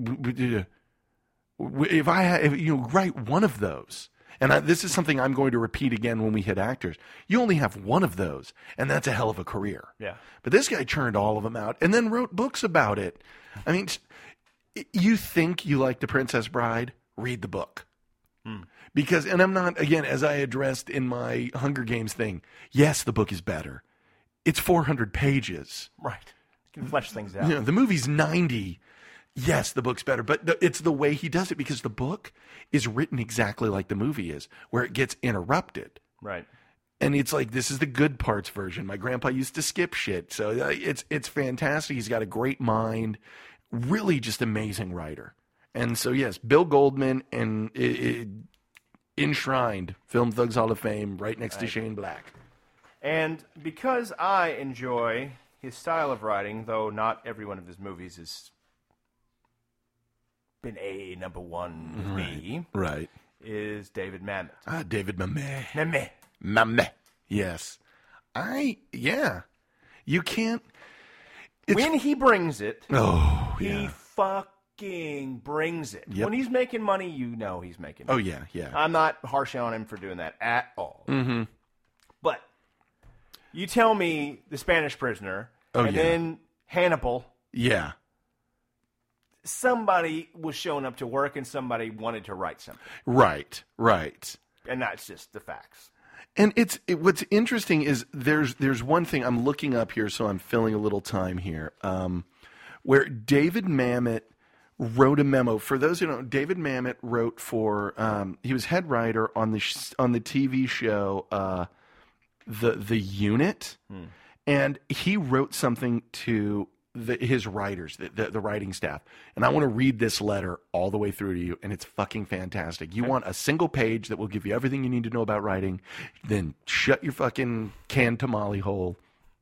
if you write one of those, and this is something I'm going to repeat again when we hit actors, you only have one of those, and that's a hell of a career. Yeah. But this guy churned all of them out and then wrote books about it. I mean, you think you like The Princess Bride? Read the book. Because, and I'm not, again, as I addressed in my Hunger Games thing, yes, the book is better. It's 400 pages. Right. You can flesh things out. You know, the movie's 90. Yes, the book's better, but it's the way he does it because the book is written exactly like the movie is, where it gets interrupted. Right. And it's like, this is the good parts version. My grandpa used to skip shit. So it's fantastic. He's got a great mind. Really just amazing writer. And so, yes, Bill Goldman and enshrined Film Thugs Hall of Fame right next to Shane Black. And because I enjoy his style of writing, though not every one of his movies has been a number one with me, right, is David Mamet. David Mamet. Mamet. Mamet. Yes. You can't. When he brings it, he fucking brings it. Yep. When he's making money, you know he's making money. Oh, yeah. I'm not harsh on him for doing that at all. Mm-hmm. But you tell me The Spanish Prisoner, then Hannibal. Yeah. Somebody was showing up to work and somebody wanted to write something. Right. And that's just the facts. And what's interesting is there's one thing I'm looking up here, so I'm filling a little time here, where David Mamet wrote a memo. For those who don't know, David Mamet wrote for he was head writer on the TV show The Unit, and he wrote something to his writers, the writing staff. And I want to read this letter all the way through to you, and it's fucking fantastic. You want a single page that will give you everything you need to know about writing, then shut your fucking canned tamale hole.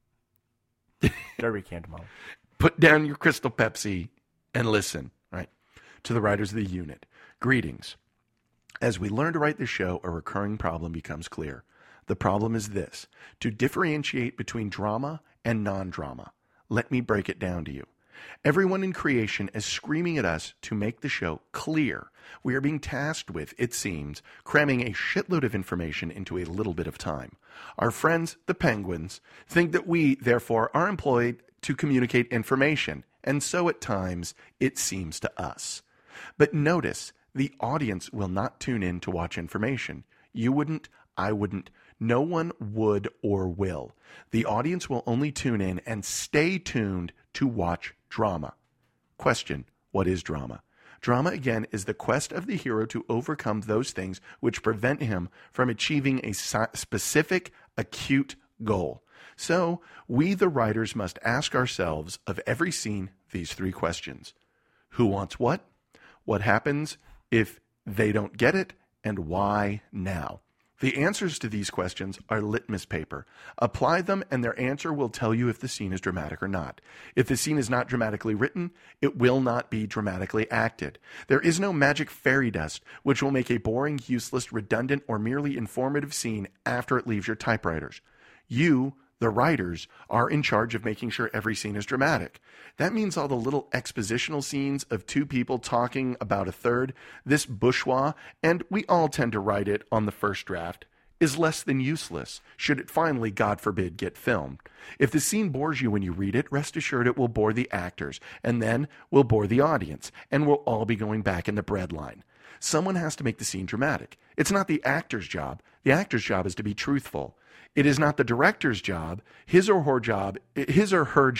Derby canned tamale. Put down your Crystal Pepsi and listen, right? To the writers of The Unit. Greetings. As we learn to write this show, a recurring problem becomes clear. The problem is this: to differentiate between drama and non-drama. Let me break it down to you. Everyone in creation is screaming at us to make the show clear. We are being tasked with, it seems, cramming a shitload of information into a little bit of time. Our friends, the Penguins, think that we, therefore, are employed to communicate information, and so at times it seems to us. But notice, the audience will not tune in to watch information. You wouldn't, I wouldn't. No one would or will. The audience will only tune in and stay tuned to watch drama. Question: what is drama? Drama, again, is the quest of the hero to overcome those things which prevent him from achieving a specific, acute goal. So, we, the writers, must ask ourselves of every scene these three questions. Who wants what? What happens if they don't get it? And why now? The answers to these questions are litmus paper. Apply them, and their answer will tell you if the scene is dramatic or not. If the scene is not dramatically written, it will not be dramatically acted. There is no magic fairy dust which will make a boring, useless, redundant, or merely informative scene after it leaves your typewriters. You, The writers are in charge of making sure every scene is dramatic. That means all the little expositional scenes of two people talking about a third, this bourgeois, and we all tend to write it on the first draft, is less than useless, should it finally, God forbid, get filmed. If the scene bores you when you read it, rest assured it will bore the actors, and then will bore the audience, and we'll all be going back in the breadline. Someone has to make the scene dramatic. It's not the actor's job. The actor's job is to be truthful. It is not the director's job. His or her job is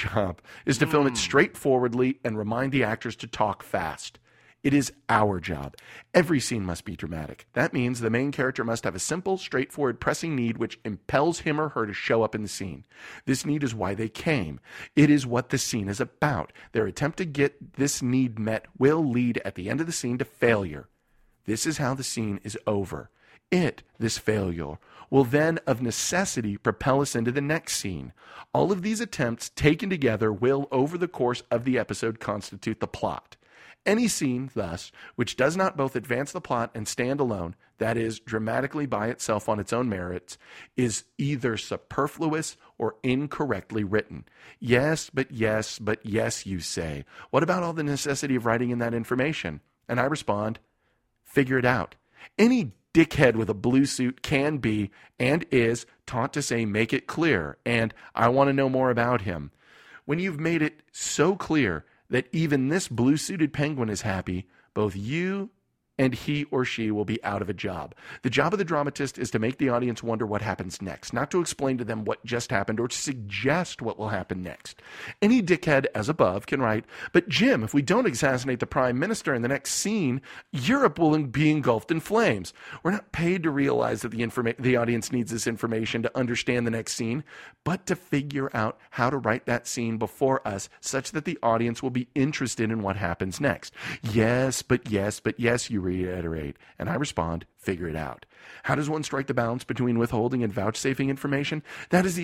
to film it straightforwardly and remind the actors to talk fast. It is our job. Every scene must be dramatic. That means the main character must have a simple, straightforward, pressing need which impels him or her to show up in the scene. This need is why they came. It is what the scene is about. Their attempt to get this need met will lead at the end of the scene to failure. This is how the scene is over. This failure, will then of necessity propel us into the next scene. All of these attempts taken together will, over the course of the episode, constitute the plot. Any scene, thus, which does not both advance the plot and stand alone, that is, dramatically by itself on its own merits, is either superfluous or incorrectly written. Yes, but yes, you say. What about all the necessity of writing in that information? And I respond, figure it out. Any dickhead with a blue suit can be and is taught to say, make it clear, and I want to know more about him. When you've made it so clear that even this blue-suited penguin is happy, both you and he or she will be out of a job. The job of the dramatist is to make the audience wonder what happens next, not to explain to them what just happened or to suggest what will happen next. Any dickhead, as above, can write, but Jim, if we don't assassinate the prime minister in the next scene, Europe will be engulfed in flames. We're not paid to realize that the audience needs this information to understand the next scene, but to figure out how to write that scene before us such that the audience will be interested in what happens next. Yes, but yes, you reiterate, and I respond, figure it out. How does one strike the balance between withholding and vouchsafing information? That is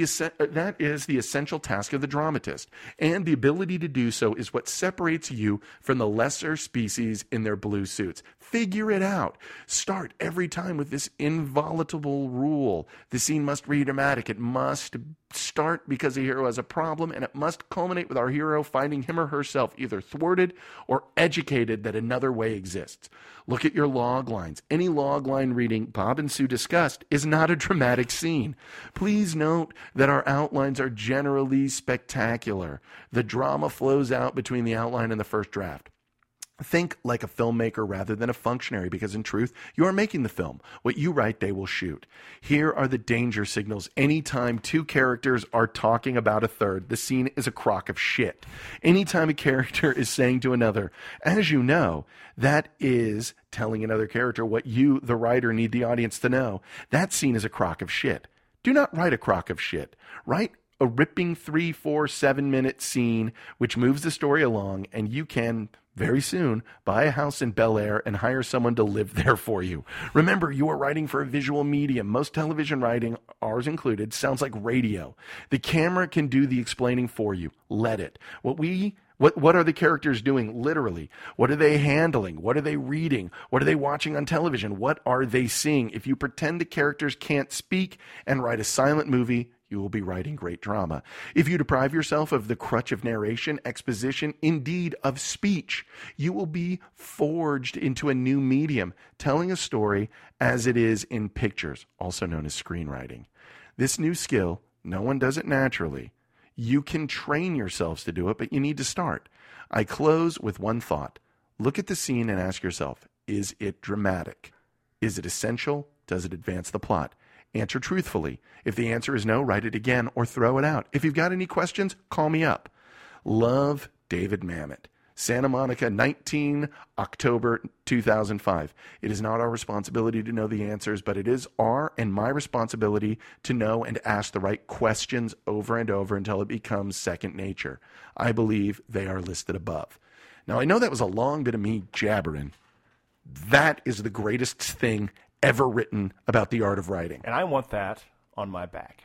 the essential task of the dramatist, and the ability to do so is what separates you from the lesser species in their blue suits. Figure it out. Start every time with this inviolable rule. The scene must be dramatic. It must start because the hero has a problem, and it must culminate with our hero finding him or herself either thwarted or educated that another way exists. Look at your log lines. Any log line reading Bob and Sue discussed is not a dramatic scene. Please note that our outlines are generally spectacular. The drama flows out between the outline and the first draft. Think like a filmmaker rather than a functionary, because in truth, you are making the film. What you write, they will shoot. Here are the danger signals. Anytime two characters are talking about a third, the scene is a crock of shit. Anytime a character is saying to another, as you know, that is telling another character what you, the writer, need the audience to know. That scene is a crock of shit. Do not write a crock of shit. Write a ripping 3, 4, 7-minute scene which moves the story along, and you can very soon buy a house in Bel Air and hire someone to live there for you. Remember, you are writing for a visual medium. Most television writing, ours included, sounds like radio. The camera can do the explaining for you. Let it. What are the characters doing literally? What are they handling? What are they reading? What are they watching on television? What are they seeing? If you pretend the characters can't speak and write a silent movie, you will be writing great drama. If you deprive yourself of the crutch of narration, exposition, indeed of speech, you will be forged into a new medium, telling a story as it is in pictures, also known as screenwriting. This new skill, no one does it naturally. You can train yourselves to do it, but you need to start. I close with one thought. Look at the scene and ask yourself, is it dramatic? Is it essential? Does it advance the plot? Answer truthfully. If the answer is no, write it again or throw it out. If you've got any questions, call me up. Love, David Mamet. Santa Monica, 19 October 2005. It is not our responsibility to know the answers, but it is our and my responsibility to know and ask the right questions over and over until it becomes second nature. I believe they are listed above. Now, I know that was a long bit of me jabbering. That is the greatest thing ever written about the art of writing. And I want that on my back.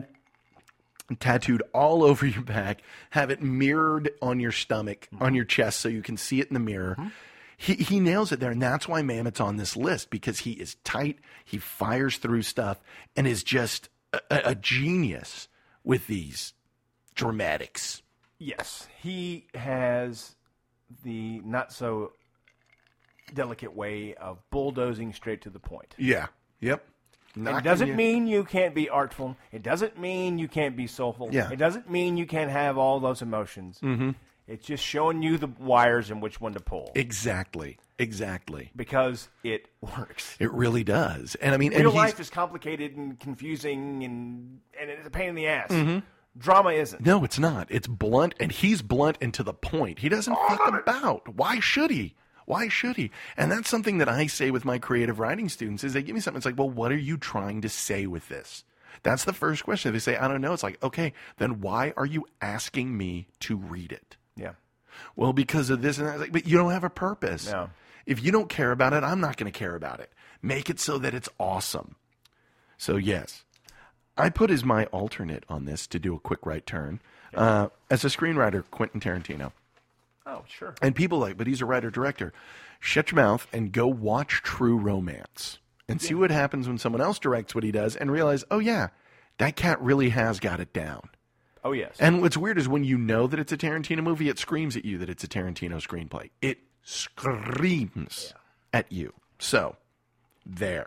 Mm-hmm. Tattooed all over your back. Have it mirrored on your stomach, on your chest, so you can see it in the mirror. Mm-hmm. He nails it there, and that's why Mamet's on this list, because he is tight, he fires through stuff, and is just a genius with these dramatics. Yes, he has the not so delicate way of bulldozing straight to the point. Yeah. Yep. It doesn't mean you can't be artful. It doesn't mean you can't be soulful. Yeah. It doesn't mean you can't have all those emotions. Mm-hmm. It's just showing you the wires and which one to pull. Exactly. Because it works. It really does. And I mean, real life is complicated and confusing and it's a pain in the ass. Mm-hmm. Drama isn't. No, it's not. It's blunt, and he's blunt and to the point. He doesn't fuck about. Why should he? And that's something that I say with my creative writing students is they give me something. It's like, well, what are you trying to say with this? That's the first question. They say, I don't know. It's like, okay, then why are you asking me to read it? Yeah. Well, because of this and that. Like, but you don't have a purpose. No. If you don't care about it, I'm not going to care about it. Make it so that it's awesome. So, yes. I put as my alternate on this to do a quick right turn as a screenwriter, Quentin Tarantino. Oh, sure. And people like, but he's a writer-director. Shut your mouth and go watch True Romance and see what happens when someone else directs what he does and realize, oh, yeah, that cat really has got it down. Oh, yes. And what's weird is when you know that it's a Tarantino movie, it screams at you that it's a Tarantino screenplay. It screams at you. So, there.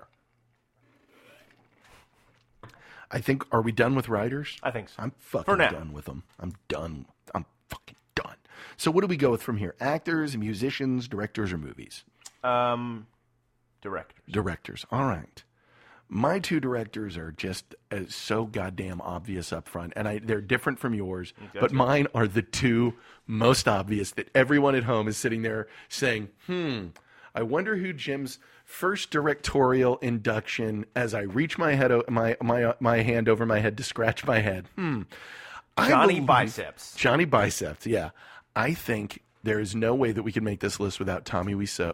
I think, are we done with writers? I think so. I'm fucking done with them. I'm done. I'm fucking done. So what do we go with from here? Actors, musicians, directors, or movies? Directors. Directors. All right. My two directors are just so goddamn obvious up front, and they're different from yours, but mine are the two most obvious that everyone at home is sitting there saying, I wonder who Jim's first directorial induction, as I reach my head, my hand over my head to scratch my head. Johnny Biceps. Johnny Biceps, yeah. I think there is no way that we can make this list without Tommy Wiseau.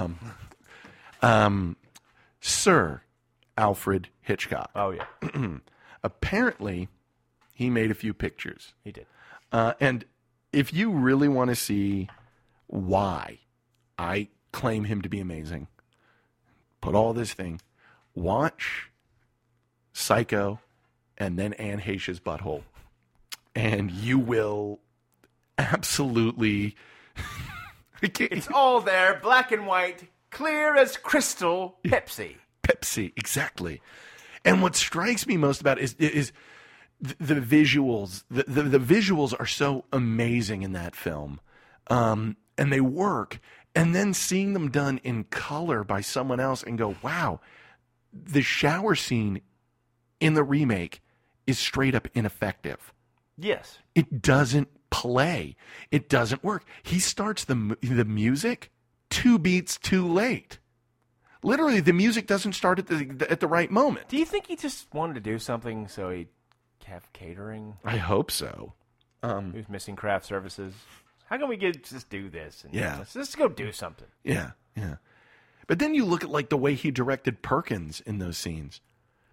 Sir Alfred Hitchcock. Oh, yeah. Apparently, he made a few pictures. He did. And if you really want to see why I claim him to be amazing, put all this thing, watch Psycho and then Anne Heche's Butthole. And you will absolutely... It's all there, black and white, clear as crystal, Pepsi. Pepsi, exactly. And what strikes me most about it is the visuals. The visuals are so amazing in that film. And they work. And then seeing them done in color by someone else and go, wow, the shower scene in the remake is straight up ineffective. Yes. It doesn't play. It doesn't work. He starts the music 2 beats too late. Literally, the music doesn't start at the right moment. Do you think he just wanted to do something so he'd have catering? I hope so. He was missing craft services. How can we just do this? And Yeah. Let's go do something. Yeah. But then you look at like the way he directed Perkins in those scenes.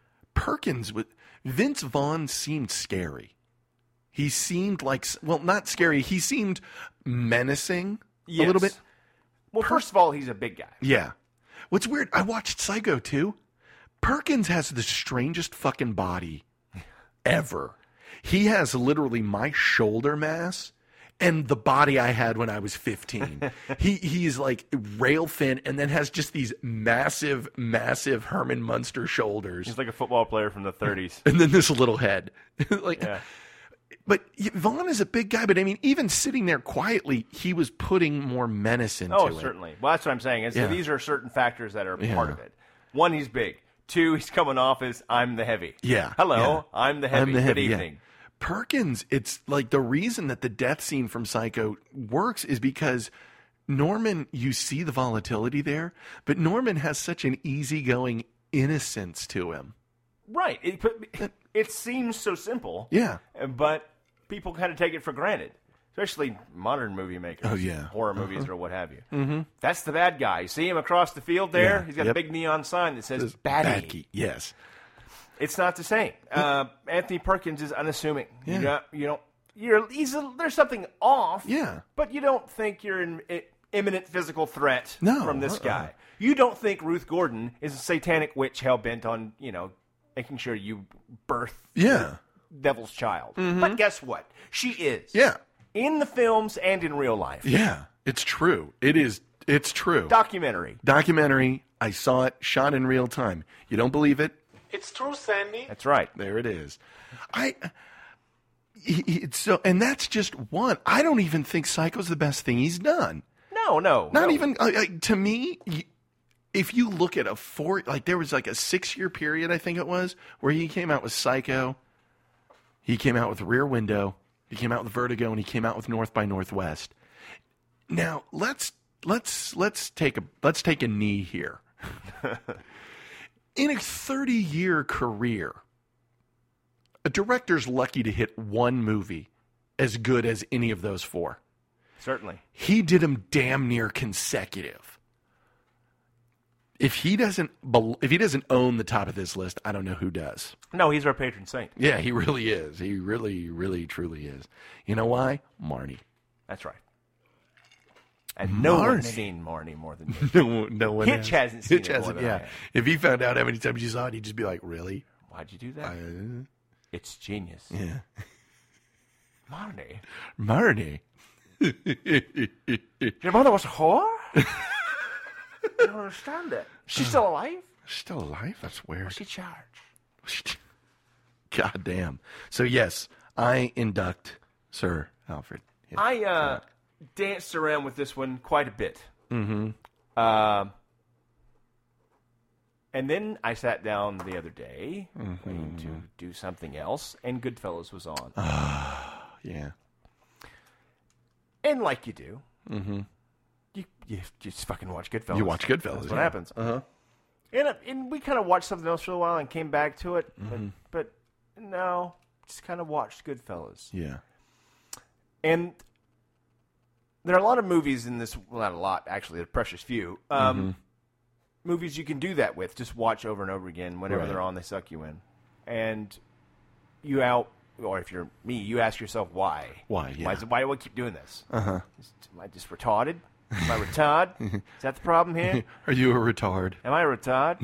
Vince Vaughn seemed scary. He seemed like, well, not scary. He seemed menacing a little bit. Well, first of all, he's a big guy. Yeah. What's weird, I watched Psycho too. Perkins has the strangest fucking body ever. He has literally my shoulder mass and the body I had when I was 15. He's like rail thin and then has just these massive Herman Munster shoulders. He's like a football player from the 30s. And then this little head. Yeah. But Vaughn is a big guy, but I mean, even sitting there quietly, he was putting more menace into it. Oh, certainly. Well, that's what I'm saying. These are certain factors that are part of it. One, he's big. Two, he's coming off as, I'm the heavy. Yeah. Hello, yeah. I'm the heavy. Good evening. Yeah. Perkins, it's like the reason that the death scene from Psycho works is because Norman, you see the volatility there, but Norman has such an easygoing innocence to him. Right. It seems so simple. Yeah. But people kind of take it for granted, especially modern movie makers. Oh, yeah. Horror movies or what have you. Mm-hmm. That's the bad guy. You see him across the field there? Yeah. He's got a big neon sign that says Baddie. Yes. It's not the same. Anthony Perkins is unassuming. Yeah. There's something off. Yeah. But you don't think you're in imminent physical threat from this guy. You don't think Ruth Gordon is a satanic witch hell-bent on, making sure you birth devil's child. But guess what? She is. Yeah. In the films and in real life. Yeah, it's true. It's true. Documentary. I saw it shot in real time. You don't believe it? It's true, Sandy. That's right. There it is. And that's just one. I don't even think Psycho's the best thing he's done. No. Not even to me. If you look at there was like a 6-year period, I think it was, where he came out with Psycho, he came out with Rear Window, he came out with Vertigo, and he came out with North by Northwest. Now let's take a knee here. In a 30-year career, a director's lucky to hit one movie as good as any of those 4. Certainly. He did them damn near consecutive. If he doesn't own the top of this list, I don't know who does. No, he's our patron saint. Yeah, he really is. He really, really, truly is. You know why? Marnie. That's right. And no one's seen Marnie more than me. No one. Hitch hasn't seen it more than I have. If he found out how many times you saw it, he'd just be like, "Really? Why'd you do that? It's genius." Yeah. Marnie. Your mother was a whore? I don't understand it. She's still alive? Still alive? That's weird. What's she charged? God damn. So yes, I induct Sir Alfred. Yeah. I danced around with this one quite a bit. Mm-hmm. And then I sat down the other day waiting to do something else, and Goodfellas was on. Yeah. And like you do, you just fucking watch Goodfellas. You watch Goodfellas. That's what happens. Uh-huh. And we kind of watched something else for a while and came back to it, but no, just kind of watched Goodfellas. Yeah. And there are a lot of movies in this, well, not a lot, actually, a precious few, movies you can do that with. Just watch over and over again. Whenever they're on, they suck you in. And or if you're me, you ask yourself why. Why, yeah. Why do I keep doing this? Uh-huh. Am I just retarded? Am I retard? Is that the problem here? Are you a retard? Am I a retard?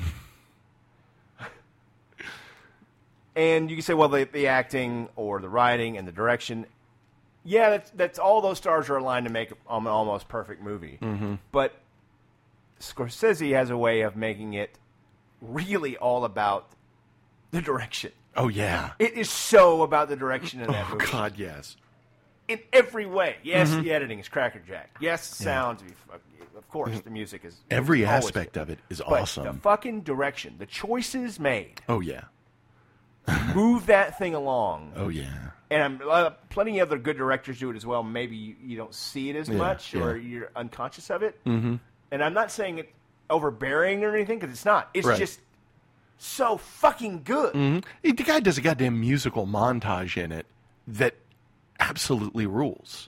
And you can say, well, the acting or the writing and the direction, yeah, that's all those stars are aligned to make an almost perfect movie. Mm-hmm. But Scorsese has a way of making it really all about the direction. Oh, yeah. It is so about the direction in that movie. Oh, God, yes. In every way. Yes, the editing is crackerjack. Yes, sound. Of course, the music is every always aspect good. of it is But awesome. the fucking direction, the choices made. Oh, yeah. Move that thing along. Oh, yeah. And plenty of other good directors do it as well. Maybe you don't see it as much or you're unconscious of it. Mm-hmm. And I'm not saying it overbearing or anything, because it's not. It's just so fucking good. Mm-hmm. The guy does a goddamn musical montage in it that absolutely rules.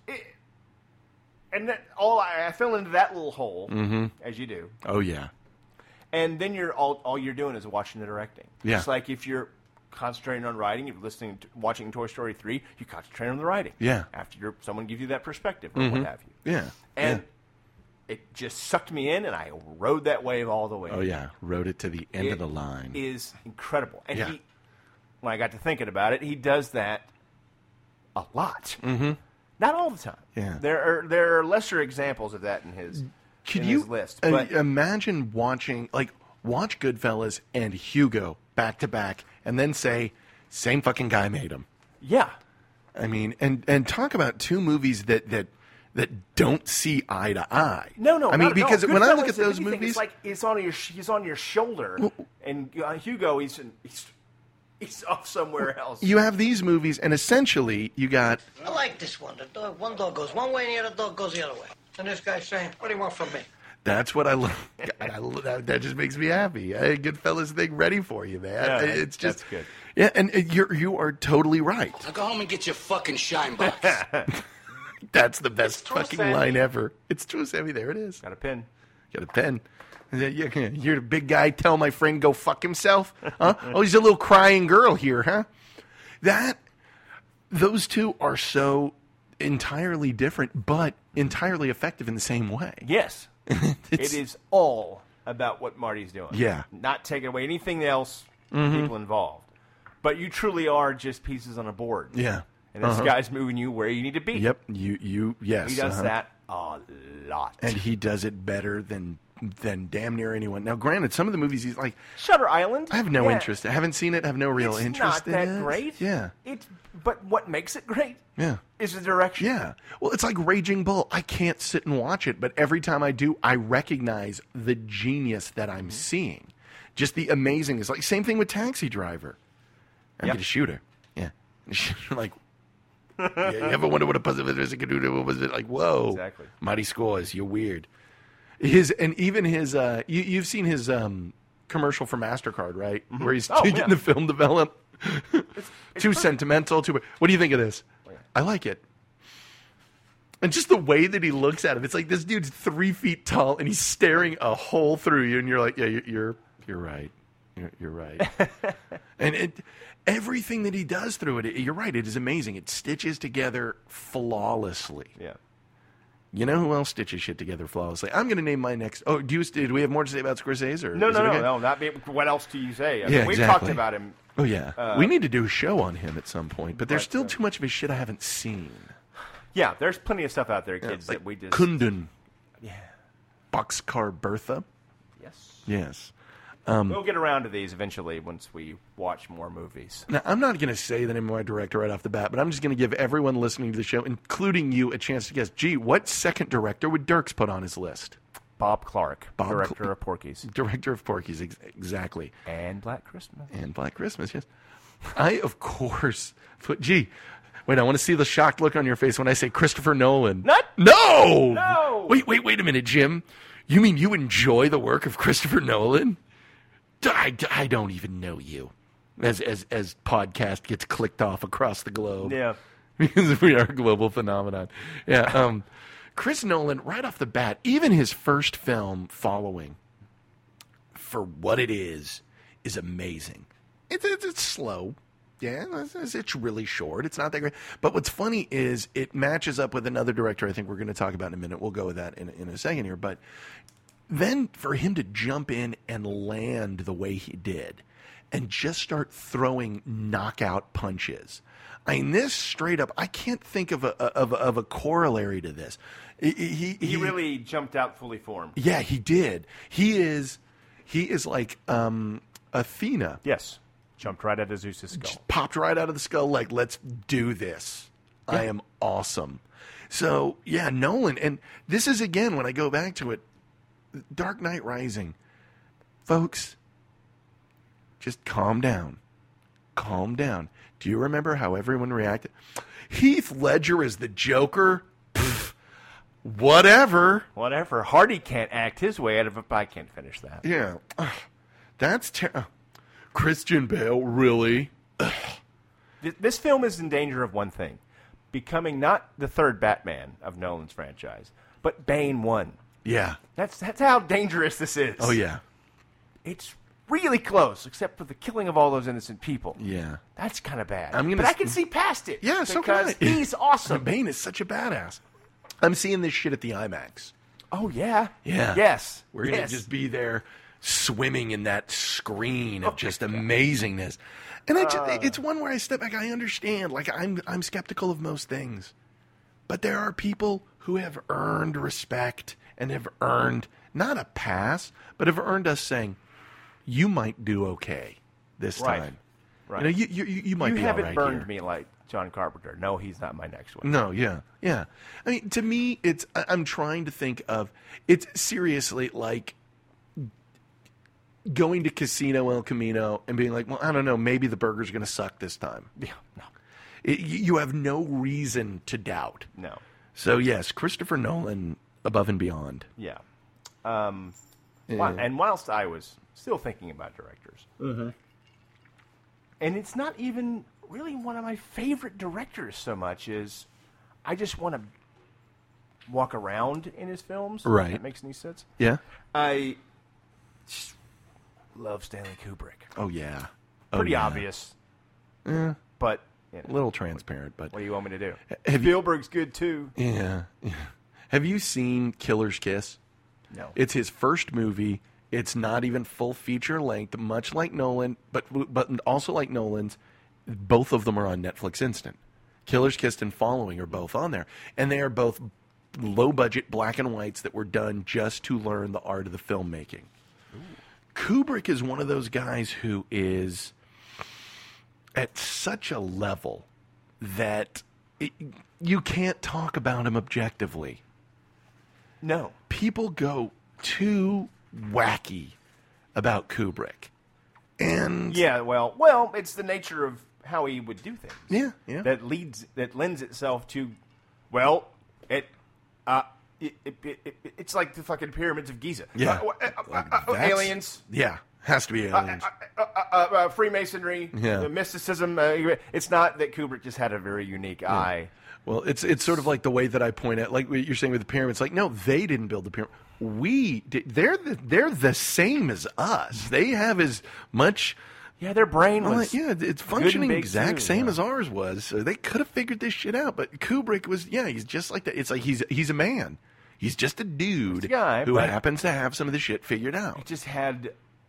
And I fell into that little hole, as you do. Oh, yeah. And then all you're doing is watching the directing. Yeah. Just like if you're concentrating on writing, you're watching Toy Story 3, you concentrate on the writing. Yeah. After someone gives you that perspective or what have you. Yeah. And it just sucked me in, and I rode that wave all the way. Oh, yeah. Rode it to the end of the line. It is incredible. And when I got to thinking about it, he does that a lot. Mm-hmm. Not all the time. Yeah. There are lesser examples of that in his his list. But imagine watch Goodfellas and Hugo back to back, and then say, same fucking guy made them. Yeah. I mean, and talk about two movies that don't see eye to eye. No. I mean, because when I look at those movies, it's like he's on your shoulder, and Hugo he's off somewhere else. You have these movies, and essentially you got. I like this one. The dog, one dog goes one way, and the other dog goes the other way. And this guy's saying, "What do you want from me?" That's what I love. That just makes me happy. A Goodfellas thing ready for you, man. Yeah, it's just that's good. Yeah, and you are totally right. Now go home and get your fucking shine box. That's the best true, fucking Sammy. line ever. It's true, Sammy. There it is. Got a pen. Got a pen. You're the big guy. Tell my friend go fuck himself. Huh? Oh, he's a little crying girl here, huh? Those two are so entirely different, but entirely effective in the same way. Yes. It is all about what Marty's doing. Yeah. Not taking away anything else from people involved. But you truly are just pieces on a board. Yeah. And this guy's moving you where you need to be. Yep. Yes. He does that a lot. And he does it better than damn near anyone. Now, granted, some of the movies he's like Shutter Island. I have no interest. I haven't seen it. I have no real it's interest not that in it. great. Yeah. But what makes it great? Yeah. Is the direction. Yeah. Well, it's like Raging Bull. I can't sit and watch it, but every time I do, I recognize the genius that I'm seeing. Just the amazing. It's like same thing with Taxi Driver. I'm going to shoot her. Yeah. Like, yeah, you ever wonder what a puzzle visit could do? What was it like? Whoa. Exactly. Mighty Scores. You're weird. You've seen his commercial for MasterCard, right? Where he's getting the film developed. It's too sentimental. What do you think of this? I like it. And just the way that he looks at him, it's like this dude's 3 feet tall and he's staring a hole through you, and you're like, yeah, you're right. You're right. And everything that he does through it, you're right. It is amazing. It stitches together flawlessly. Yeah. You know who else stitches shit together flawlessly? I'm going to name my next. Oh, do we have more to say about Scorsese? Or No. Not me. What else do you say? Yeah, we've exactly. talked about him. Oh yeah, we need to do a show on him at some point. But there's still too much of his shit I haven't seen. Yeah, there's plenty of stuff out there, kids, like that we just. Kundun. Yeah. Boxcar Bertha. Yes. Yes. We'll get around to these eventually once we watch more movies. Now, I'm not going to say the name of my director right off the bat, but I'm just going to give everyone listening to the show, including you, a chance to guess. Gee, what second director would Dirks put on his list? Bob Clark, director of Porky's. Director of Porky's, exactly. And Black Christmas. And Black Christmas, yes. I, of course, wait, I want to see the shocked look on your face when I say Christopher Nolan. No! Wait a minute, Jim. You mean you enjoy the work of Christopher Nolan? I don't even know you. As podcast gets clicked off across the globe. Yeah. Because we are a global phenomenon. Yeah. Chris Nolan, right off the bat, even his first film, Following, for what it is amazing. It's slow. Yeah, it's really short. It's not that great. But what's funny is it matches up with another director I think we're going to talk about in a minute. We'll go with that in a second here. But then for him to jump in and land the way he did and just start throwing knockout punches. I mean, this straight up, I can't think of a corollary to this. He really jumped out fully formed. Yeah, he did. He is like Athena. Yes. Jumped right out of Zeus's skull. Just popped right out of the skull like, let's do this. Yeah. I am awesome. So, yeah, Nolan. And this is, again, when I go back to it, Dark Knight Rising. Folks, just calm down. Calm down. Do you remember how everyone reacted? Heath Ledger is the Joker? Pfft, whatever. Hardy can't act his way out of it, but I can't finish that. Yeah. That's Christian Bale, really? This film is in danger of one thing. Becoming not the third Batman of Nolan's franchise, but Bane 1. Yeah. That's how dangerous this is. Oh, yeah. It's really close, except for the killing of all those innocent people. Yeah. That's kind of bad. But I can see past it. Yeah, so because he's awesome. Bane is such a badass. I'm seeing this shit at the IMAX. Oh, yeah? Yeah. Yes. We're going to just be there swimming in that screen of just amazingness. And it's one where I step back. I understand. Like, I'm skeptical of most things. But there are people who have earned respect and have earned, not a pass, but have earned us saying, you might do okay this time. Right. You know, you might be all right. You haven't burned here. me like John Carpenter. No, he's not my next one. No, yeah. I mean, to me, I'm trying to think of, it's seriously like going to Casino El Camino and being like, well, I don't know, maybe the burger's going to suck this time. Yeah, no. You have no reason to doubt. No. So, yes, Christopher Nolan, above and beyond. Yeah. And whilst I was still thinking about directors, and it's not even really one of my favorite directors so much as I just want to walk around in his films. Right. If that makes any sense. Yeah. I just love Stanley Kubrick. Oh, yeah. Pretty obvious. Yeah. But a little transparent, but what do you want me to do? Spielberg's good too. Yeah. Have you seen Killer's Kiss? No. It's his first movie. It's not even full feature length, much like Nolan, but also like Nolan's. both of them are on Netflix Instant. Killer's Kiss and Following are both on there, and they are both low-budget black and whites that were done just to learn the art of the filmmaking. Ooh. Kubrick is one of those guys who is at such a level that you can't talk about him objectively. No. People go too wacky about Kubrick. And yeah, well, it's the nature of how he would do things. Yeah. That lends itself to, it's like the fucking pyramids of Giza. Yeah. Aliens. Yeah, has to be aliens. Freemasonry. Yeah. Mysticism. It's not that Kubrick just had a very unique eye. Well, it's sort of like the way that I point at, like what you're saying with the pyramids. Like, no, they didn't build the pyramid. We did. They're the same as us. They have as much. Yeah, their brain was. It's functioning exact same as ours was. So they could have figured this shit out. But Kubrick was, he's just like that. It's like he's a man. He's just a dude who happens to have some of the shit figured out. It just had.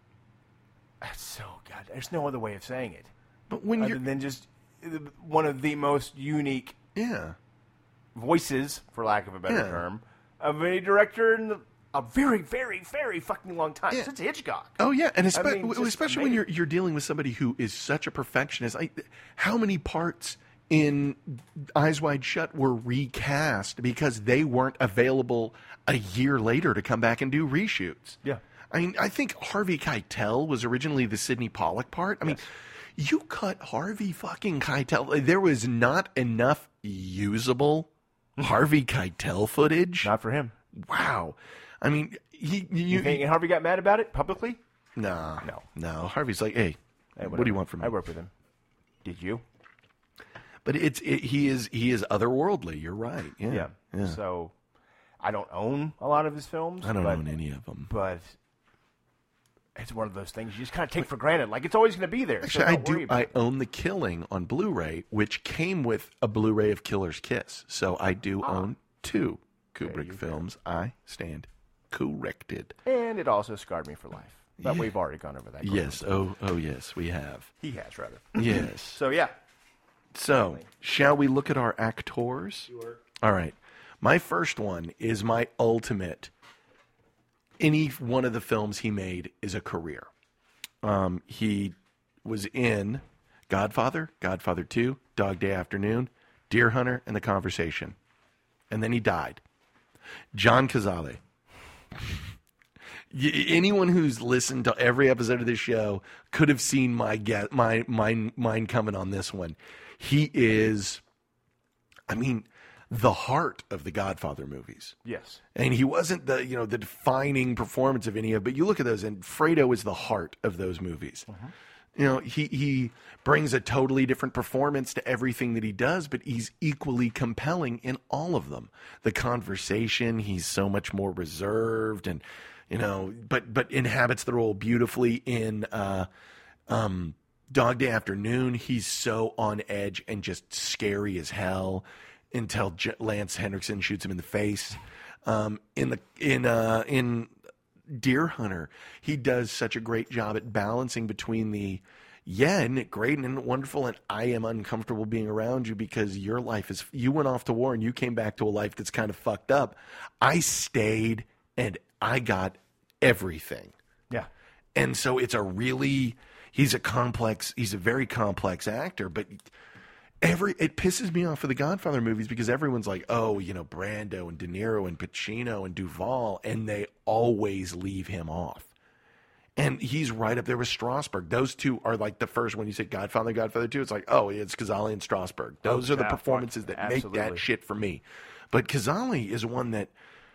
There's no other way of saying it. But when other than just one of the most unique. Yeah. Voices, for lack of a better term, of a director in a very, very, very fucking long time since Hitchcock. Oh yeah, and especially when you're dealing with somebody who is such a perfectionist. How many parts in Eyes Wide Shut were recast because they weren't available a year later to come back and do reshoots? Yeah, I mean, I think Harvey Keitel was originally the Sidney Pollack part. I mean, you cut Harvey fucking Keitel. There was not enough usable Harvey Keitel footage. Not for him. Wow. I mean, you think Harvey got mad about it publicly? No. Harvey's like, hey, what do you want from me? I work with him. Did you? But he is otherworldly. You're right. Yeah. So I don't own a lot of his films. I don't own any of them. But it's one of those things you just kind of take for granted. Like, it's always going to be there. Actually, I do. I own The Killing on Blu-ray, which came with a Blu-ray of Killer's Kiss. So I do own 2 Kubrick films. I stand corrected. And it also scarred me for life. But we've already gone over that. Yes. Oh, yes, we have. He has, rather. Yes. So, yeah. So, shall we look at our actors? Sure. All right. My first one is my ultimate. Any one of the films he made is a career. He was in Godfather, Godfather 2, Dog Day Afternoon, Deer Hunter, and The Conversation. And then he died. John Cazale. Anyone who's listened to every episode of this show could have seen mine coming on this one. He is, the heart of the Godfather movies. Yes. And he wasn't the defining performance of any of, but you look at those and Fredo is the heart of those movies. Uh-huh. He brings a totally different performance to everything that he does, but he's equally compelling in all of them. The Conversation, he's so much more reserved and, but inhabits the role beautifully. In Dog Day Afternoon, he's so on edge and just scary as hell until Lance Henriksen shoots him in the face. In Deer Hunter, he does such a great job at balancing between the isn't it great and wonderful, and I am uncomfortable being around you because your life is, you went off to war and you came back to a life that's kind of fucked up. I stayed and I got everything. Yeah. And so he's a very complex actor, but it pisses me off for the Godfather movies because everyone's like, Brando and De Niro and Pacino and Duvall, and they always leave him off. And he's right up there with Strasberg. Those two are like the first, when you say Godfather, Godfather 2, it's like, it's Cazale and Strasberg. Those are the performances that make that shit for me. But Cazale is one that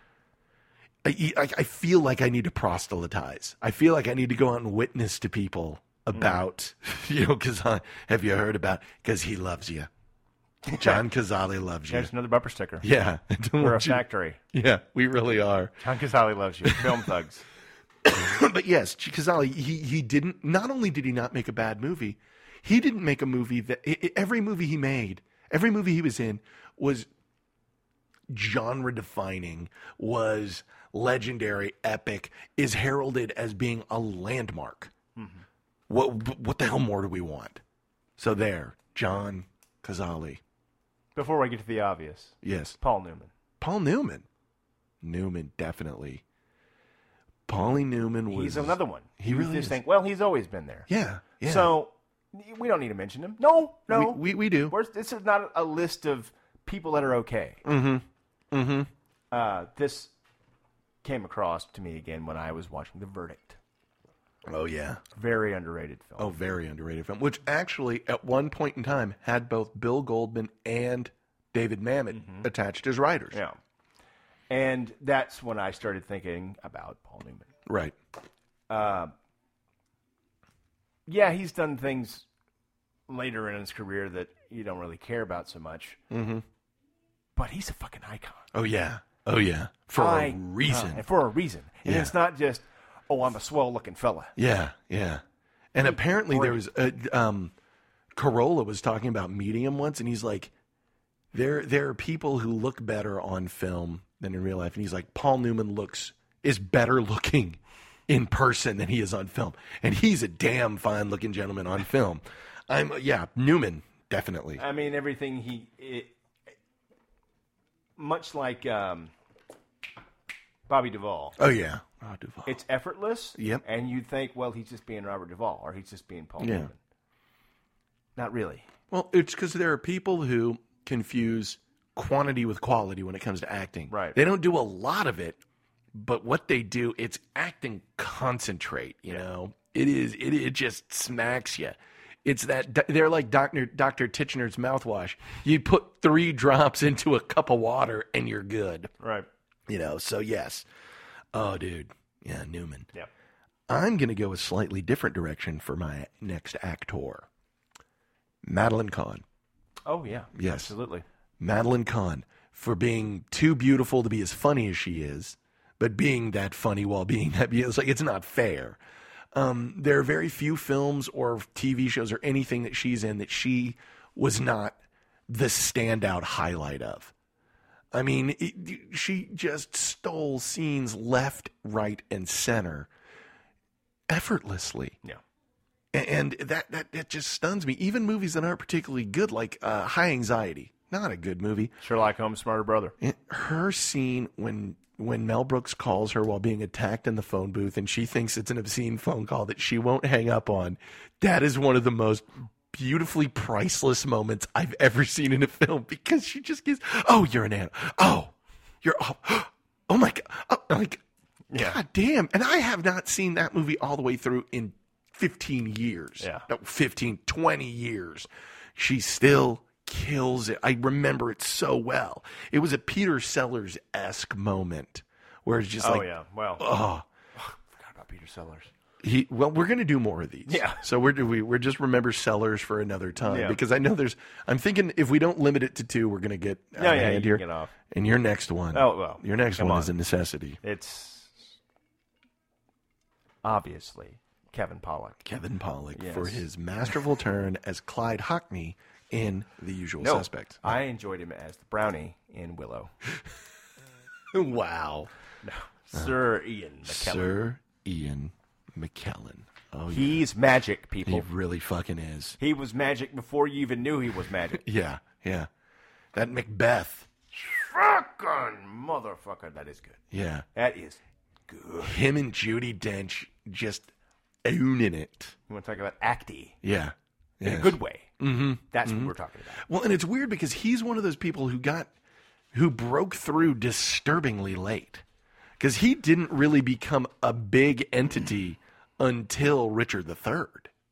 I feel like I need to proselytize. I feel like I need to go out and witness to people about, because have you heard about, because he loves you. John Cazale loves you. There's another bumper sticker. Yeah. We're a factory. Yeah, we really are. John Cazale loves you. Film thugs. But yes, Cazale, he didn't, not only did he not make a bad movie, he didn't make a movie that, every movie he made, every movie he was in was genre defining, was legendary, epic, is heralded as being a landmark. Mm-hmm. What the hell more do we want? So there, John Cazale. Before I get to the obvious. Yes. Paul Newman. Paul Newman. Newman, definitely. Paulie Newman was... He's another one. He You really just is. think, well, he's always been there. Yeah, yeah. So we don't need to mention him. No. We do. This is not a list of people that are okay. This came across to me again when I was watching The Verdict. Oh, yeah. Very underrated film. Oh, very underrated film. Which actually, at one point in time, had both Bill Goldman and David Mamet attached as writers. Yeah. And that's when I started thinking about Paul Newman. Right. Yeah, he's done things later in his career that you don't really care about so much. Mm-hmm. But he's a fucking icon. Oh, yeah. Oh, yeah. For a reason. And for a reason. And Yeah. it's not just, oh, I'm a swell-looking fella. Yeah, yeah. And apparently there was Corolla was talking about meeting him once, and he's like, there are people who look better on film than in real life. And he's like, Paul Newman is better looking in person than he is on film. And he's a damn fine looking gentleman on film. Newman, definitely. I mean, everything much like Bobby Duvall. Oh, yeah. Oh, Duvall. It's effortless. Yep. And you'd think, well, he's just being Robert Duvall, or he's just being Paul Yeah. Newman. Not really. Well, it's because there are people who confuse quantity with quality when it comes to acting. Right. They don't do a lot of it, but what they do, it's acting concentrate, you know? It just smacks you. It's that they're like Dr. Titchener's mouthwash. You put 3 drops into a cup of water and you're good. Right. You know, so yes. Oh, dude. Yeah, Newman. Yeah. I'm going to go a slightly different direction for my next actor. Madeline Kahn. Oh, yeah. Yes. Absolutely. Madeline Kahn, for being too beautiful to be as funny as she is, but being that funny while being that beautiful. It's like, it's not fair. There are very few films or TV shows or anything that she's in that she was not the standout highlight of. I mean, she just stole scenes left, right, and center effortlessly. Yeah. And that just stuns me. Even movies that aren't particularly good, like High Anxiety, not a good movie. Sherlock Holmes' smarter brother. Her scene when Mel Brooks calls her while being attacked in the phone booth and she thinks it's an obscene phone call that she won't hang up on, that is one of the most beautifully priceless moments I've ever seen in a film, because she just gives, oh, you're an animal. Oh, you're, oh my God. Oh, like, Yeah. God damn. And I have not seen that movie all the way through in 15 years. Yeah. No, 15, 20 years. She still kills it. I remember it so well. It was a Peter Sellers-esque moment where it's just like, yeah. Well, oh, forgot about Peter Sellers. we're going to do more of these. Yeah. So we're just remember Sellers for another time, Yeah. because I know I'm thinking if we don't limit it to 2, we're going to get out of hand you here. can get off. And your next one. Oh, well, Your next come one on. is a necessity. It's obviously Kevin Pollak. Kevin Pollak Yes. for his masterful turn as Clyde Hockney in The Usual Suspects. I enjoyed him as the brownie in Willow. Wow. No, Sir Ian McKellen. Sir Ian McKellen. Oh, yeah. He's magic, people. He really fucking is. He was magic before you even knew he was magic. Yeah, yeah. That Macbeth. Fucking motherfucker, that is good. Yeah. That is good. Him and Judi Dench just owning it. You want to talk about acty Yeah. in a Yes. good way. Mm-hmm. That's what we're talking about. Well, and it's weird because he's one of those people who broke through disturbingly late. Because he didn't really become a big entity until Richard III.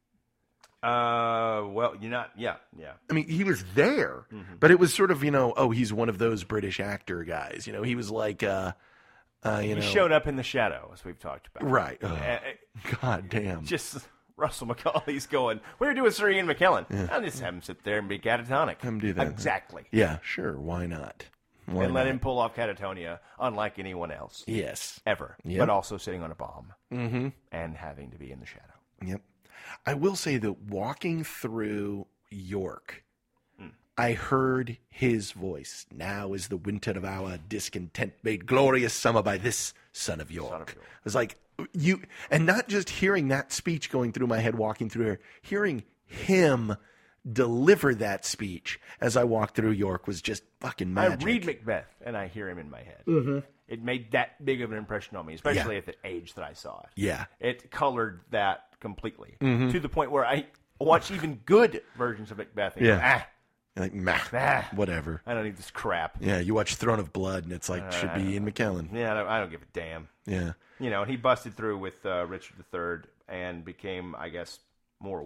Well, you're not. Yeah. I mean, he was there, but it was sort of, he's one of those British actor guys. He was like, He showed up in the shadow, as we've talked about. Right. Oh, God damn. Just Russell Macaulay's going, what are you doing, Sir Ian McKellen? I'll just have him sit there and be catatonic. Him do that. Exactly. Yeah, sure. Why not? Why And let not? him pull off catatonia, unlike anyone else. Yes. Ever. Yep. But also sitting on a bomb. Mm-hmm. And having to be in the shadow. Yep. I will say that walking through York, I heard his voice. Now is the winter of our discontent made glorious summer by this son of York. It was like and not just hearing that speech going through my head walking through here, hearing him deliver that speech as I walked through York was just fucking magic. I read Macbeth and I hear him in my head. It made that big of an impression on me, especially at the age that I saw it. Yeah. It colored that completely to the point where I watch even good versions of Macbeth and go, You're like, whatever. I don't need this crap. Yeah, you watch Throne of Blood and it's like, should be Ian McKellen. Yeah, I don't give a damn. Yeah. You know, and he busted through with Richard III and became, I guess, more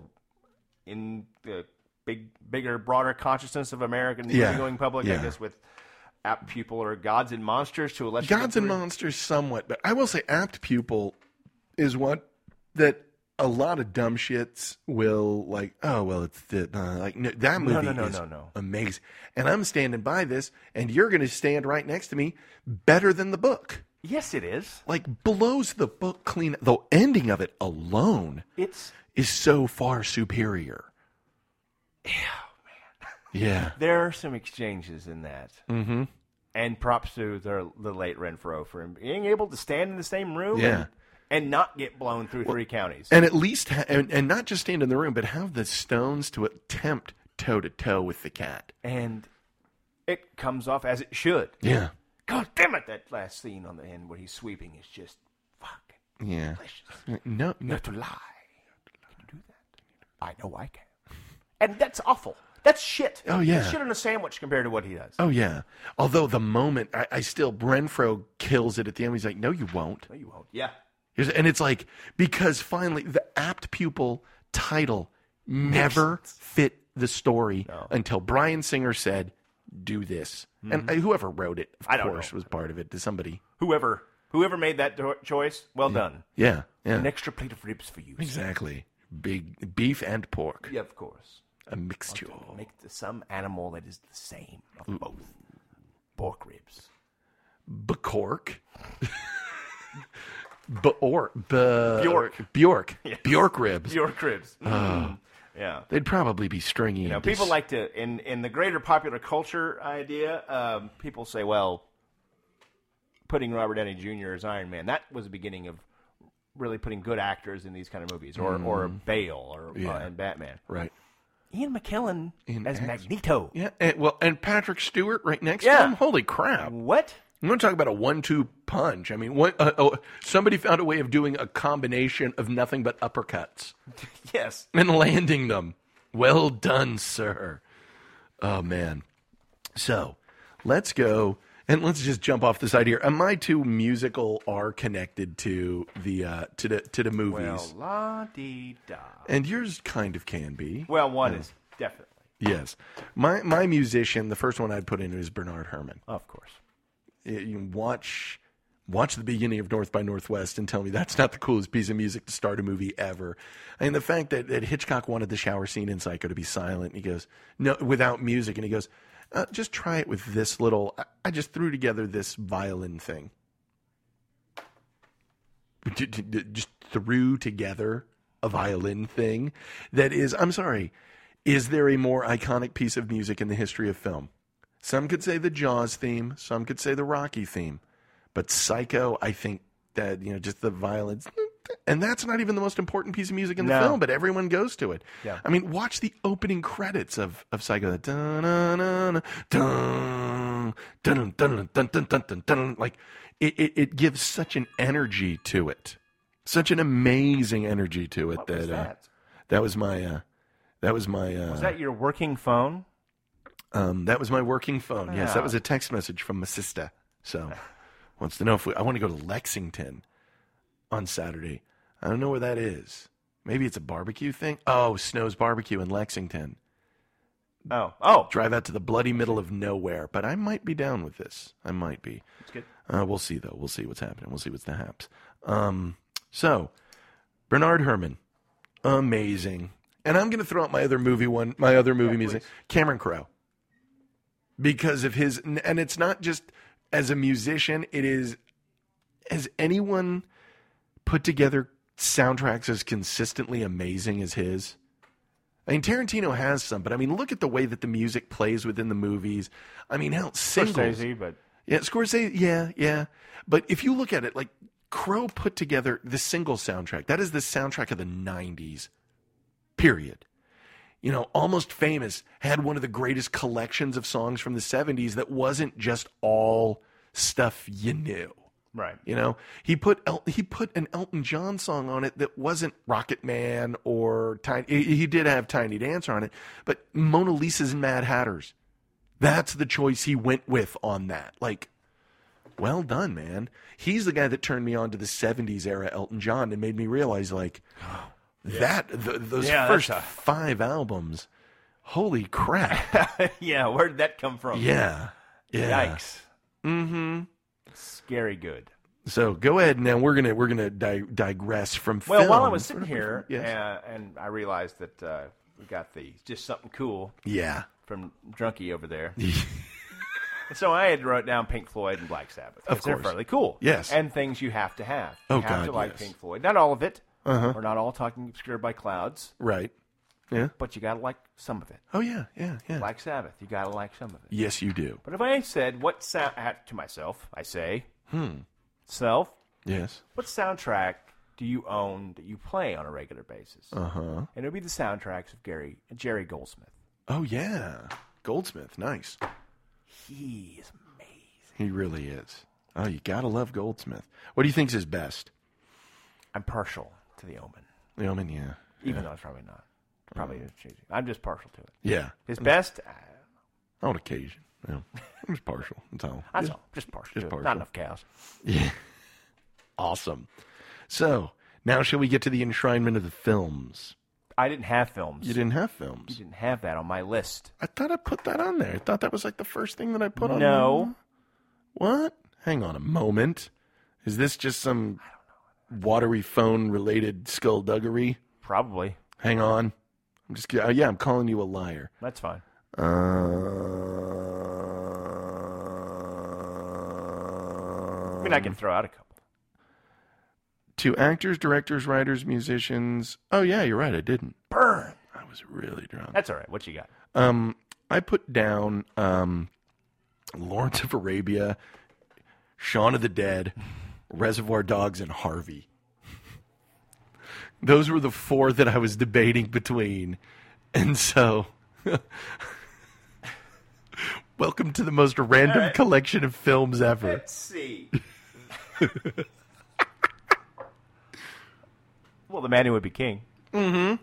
in the bigger, broader consciousness of American movie-going public, I guess, with Apt Pupil or Gods and Monsters to a lesser Gods and degree. Monsters somewhat, but I will say Apt Pupil is what that a lot of dumb shits will like, oh, well, it's the, like, no, that movie is amazing. And I'm standing by this, and you're going to stand right next to me, better than the book. Yes, it is. Like, blows the book clean. The ending of it alone is so far superior. Yeah, man. Yeah. There are some exchanges in that. Mm-hmm. And props to the late Renfro for him being able to stand in the same room and not get blown through three counties. And at least, and not just stand in the room, but have the stones to attempt toe-to-toe with the cat. And it comes off as it should. Yeah. God damn it, that last scene on the end where he's sweeping is just fucking delicious. No. You have to lie. Can you do that? I know I can. And that's awful. That's shit. Oh, yeah. That's shit on a sandwich compared to what he does. Oh, yeah. Although the moment, I still, Renfro kills it at the end. He's like, no, you won't. No, you won't. Yeah. And it's like, because finally, the Apt Pupil title never fit the story until Bryan Singer said, do this. And whoever wrote it, of course, was part of it. Did somebody? Whoever made that choice, well done. Yeah. An extra plate of ribs for you. Exactly. Big beef and pork. Yeah, of course. A mixture. Make some animal that is the same of both. Pork ribs. Bjork. Bjork. Yes. Bjork ribs. Bjork ribs. Yeah. They'd probably be stringy. People like to, in the greater popular culture idea, people say, well, putting Robert Downey Jr. as Iron Man, that was the beginning of really putting good actors in these kind of movies, or Bale, and Batman. Right. Ian McKellen as Magneto. Yeah, and Patrick Stewart right next to him. Holy crap! What? I'm going to talk about a 1-2 punch. I mean, somebody found a way of doing a combination of nothing but uppercuts. Yes, and landing them. Well done, sir. Oh man. So let's go and let's just jump off the side here. And my two musical are connected to the movies. Well, la-dee-da. And yours kind of can be. Well, one is definitely. Yes. My musician, the first one I'd put in is Bernard Herrmann. Of course. You watch the beginning of North by Northwest and tell me that's not the coolest piece of music to start a movie ever. And the fact that Hitchcock wanted the shower scene in Psycho to be silent, and he goes, no, without music, and he goes, just try it with this little, I just threw together this violin thing. Just threw together a violin thing that is, I'm sorry, is there a more iconic piece of music in the history of film? Some could say the Jaws theme, some could say the Rocky theme, but Psycho, I think that, just the violence, and that's not even the most important piece of music in the film, but everyone goes to it. Yeah. I mean, watch the opening credits of Psycho. Like, it gives such an energy to it. Such an amazing energy to it. What was that? That was my was that your working phone? That was my working phone. Yes, that was a text message from my sister. So, wants to know if I want to go to Lexington on Saturday. I don't know where that is. Maybe it's a barbecue thing. Oh, Snow's Barbecue in Lexington. Oh. Drive out to the bloody middle of nowhere. But I might be down with this. I might be. That's good. We'll see, though. We'll see what's happening. We'll see what's the haps. So, Bernard Herrmann. Amazing. And I'm going to throw out my other movie music. Cameron Crowe. Because of his, and it's not just as a musician, it is, has anyone put together soundtracks as consistently amazing as his? I mean, Tarantino has some, but I mean, look at the way that the music plays within the movies. I mean, hell, singles. Scorsese, but... Yeah, Scorsese, yeah. But if you look at it, like, Crowe put together the single soundtrack. That is the soundtrack of the 90s, period. Almost Famous had one of the greatest collections of songs from the 70s that wasn't just all stuff you knew. Right. He put an Elton John song on it that wasn't Rocket Man or Tiny. He did have Tiny Dancer on it, but Mona Lisa's and Mad Hatters. That's the choice he went with on that. Like, well done, man. He's the guy that turned me on to the 70s era Elton John and made me realize, like, those first 5 albums, holy crap. Yeah, where did that come from? Yeah. Yikes. Mm-hmm. Scary good. So go ahead now. We're gonna digress from film. Well, while I was sitting here, yes. and I realized that we got the Just Something Cool. Yeah. From Drunkie over there. So I had wrote down Pink Floyd and Black Sabbath. Of course. They're fairly cool. Yes. And things you have to have. Oh, you have God, to like yes. Pink Floyd. Not all of it. Uh-huh. We're not all talking Obscured by Clouds. Right. Yeah. But you got to like some of it. Oh, yeah. Black Sabbath, you got to like some of it. Yes, you do. But if I said, to myself, I say, self, yes, what soundtrack do you own that you play on a regular basis? Uh-huh. And it would be the soundtracks of Jerry Goldsmith. Oh, yeah. Goldsmith, nice. He is amazing. He really is. Oh, you gotta love Goldsmith. What do you think's his best? I'm partial to The Omen. The Omen, yeah. Even though it's probably not. Probably is cheesy. I'm just partial to it. Yeah. His best? On occasion. Yeah. I'm just partial. That's all. That's all. Just partial. Just partial. Not enough cows. Yeah. Awesome. So, now shall we get to the enshrinement of the films? I didn't have films. You didn't have films? You didn't have that on my list. I thought I put that on there. I thought that was like the first thing that I put on. No. What? Hang on a moment. Is this just some watery phone related skullduggery? Probably. Hang on. I'm just I'm calling you a liar. That's fine. I mean, I can throw out a couple. To actors, directors, writers, musicians. Oh yeah, you're right. I didn't. Burn. I was really drunk. That's all right. What you got? I put down Lawrence of Arabia, Shaun of the Dead, Reservoir Dogs, and Harvey. Those were the 4 that I was debating between. And so, welcome to the most random collection of films ever. Let's see. Well, The Man Who Would Be King. Mm-hmm.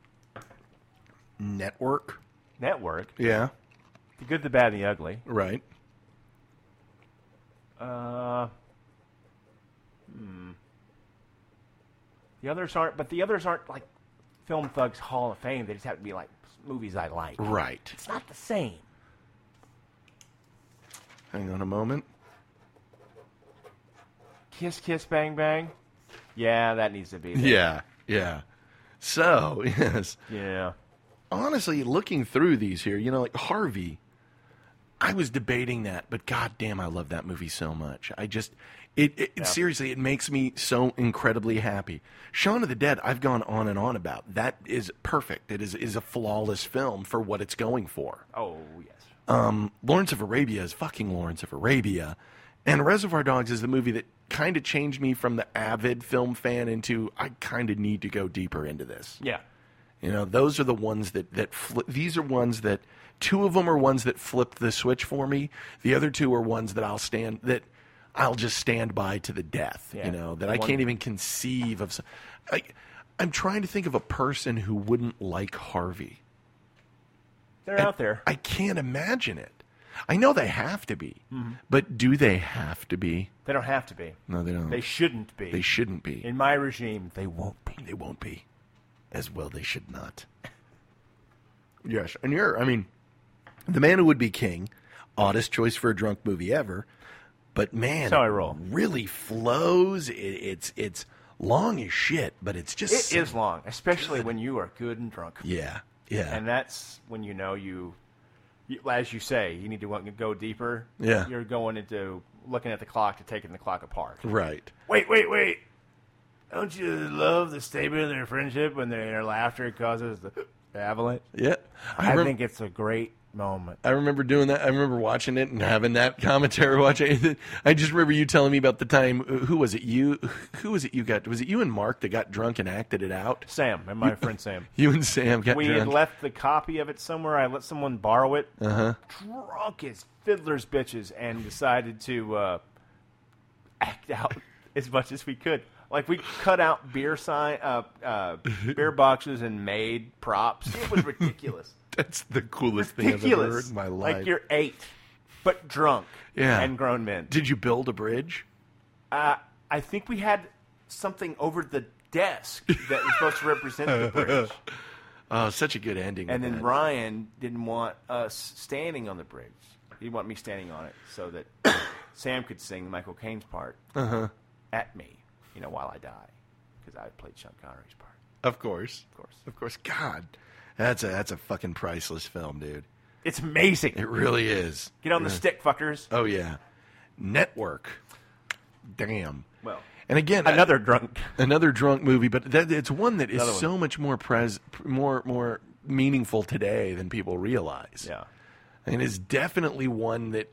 Network. Yeah. The Good, the Bad, and the Ugly. Right. The others aren't like Film Thugs Hall of Fame. They just have to be like movies I like. Right. It's not the same. Hang on a moment. Kiss Kiss Bang Bang. Yeah, that needs to be there. Yeah. So, yes. Yeah. Honestly, looking through these here, like Harvey, I was debating that, but goddamn, I love that movie so much. Seriously, it makes me so incredibly happy. Shaun of the Dead, I've gone on and on about. That is perfect. It is a flawless film for what it's going for. Oh, yes. Lawrence of Arabia is fucking Lawrence of Arabia. And Reservoir Dogs is the movie that kind of changed me from the avid film fan into I kind of need to go deeper into this. Yeah. Those are the ones that these are ones that 2 of them are ones that flipped the switch for me. The other 2 are ones that I'll just stand by to the death, Yeah. That I can't even conceive of. I'm trying to think of a person who wouldn't like Harvey. They're out there. I can't imagine it. I know they have to be, but do they have to be? They don't have to be. No, they don't. They shouldn't be. They shouldn't be. In my regime, they won't be. They won't be. As well, they should not. Yes, and The Man Who Would Be King, oddest choice for a drunk movie ever, but man, that's how I roll. Really flows. It's long as shit, but it's just It is long, especially when you are good and drunk. Yeah. And that's when you as you say, you need to go deeper. Yeah. You're going into looking at the clock to taking the clock apart. Right. Wait. Don't you love the statement of their friendship when their laughter causes the avalanche? Yeah. I think it's a great moment. I remember doing that. I remember watching it and having that commentary watching it. I just remember you telling me about the time. Who was it? You got? Was it you and Mark that got drunk and acted it out? Sam and my friend Sam. You and Sam got We drunk. had left the copy of it somewhere. I let someone borrow it. Uh-huh. Drunk as fiddler's bitches, and decided to act out as much as we could. Like, we cut out beer boxes and made props. It was ridiculous. That's the coolest thing I've ever heard in my life. Like, you're 8, but drunk. Yeah. And grown men. Did you build a bridge? I think we had something over the desk that was supposed to represent the bridge. Oh, such a good ending. And with then that. Ryan didn't want us standing on the bridge. He wanted me standing on it so that Sam could sing Michael Caine's part at me, while I die. Because I played Sean Connery's part. Of course. God, that's a fucking priceless film, dude. It's amazing. It really is. Get on the stick, fuckers. Oh, yeah. Network. Damn. Well, and again, another drunk movie, but it's one that is Another one. so much more more meaningful today than people realize. Yeah. And it's definitely one that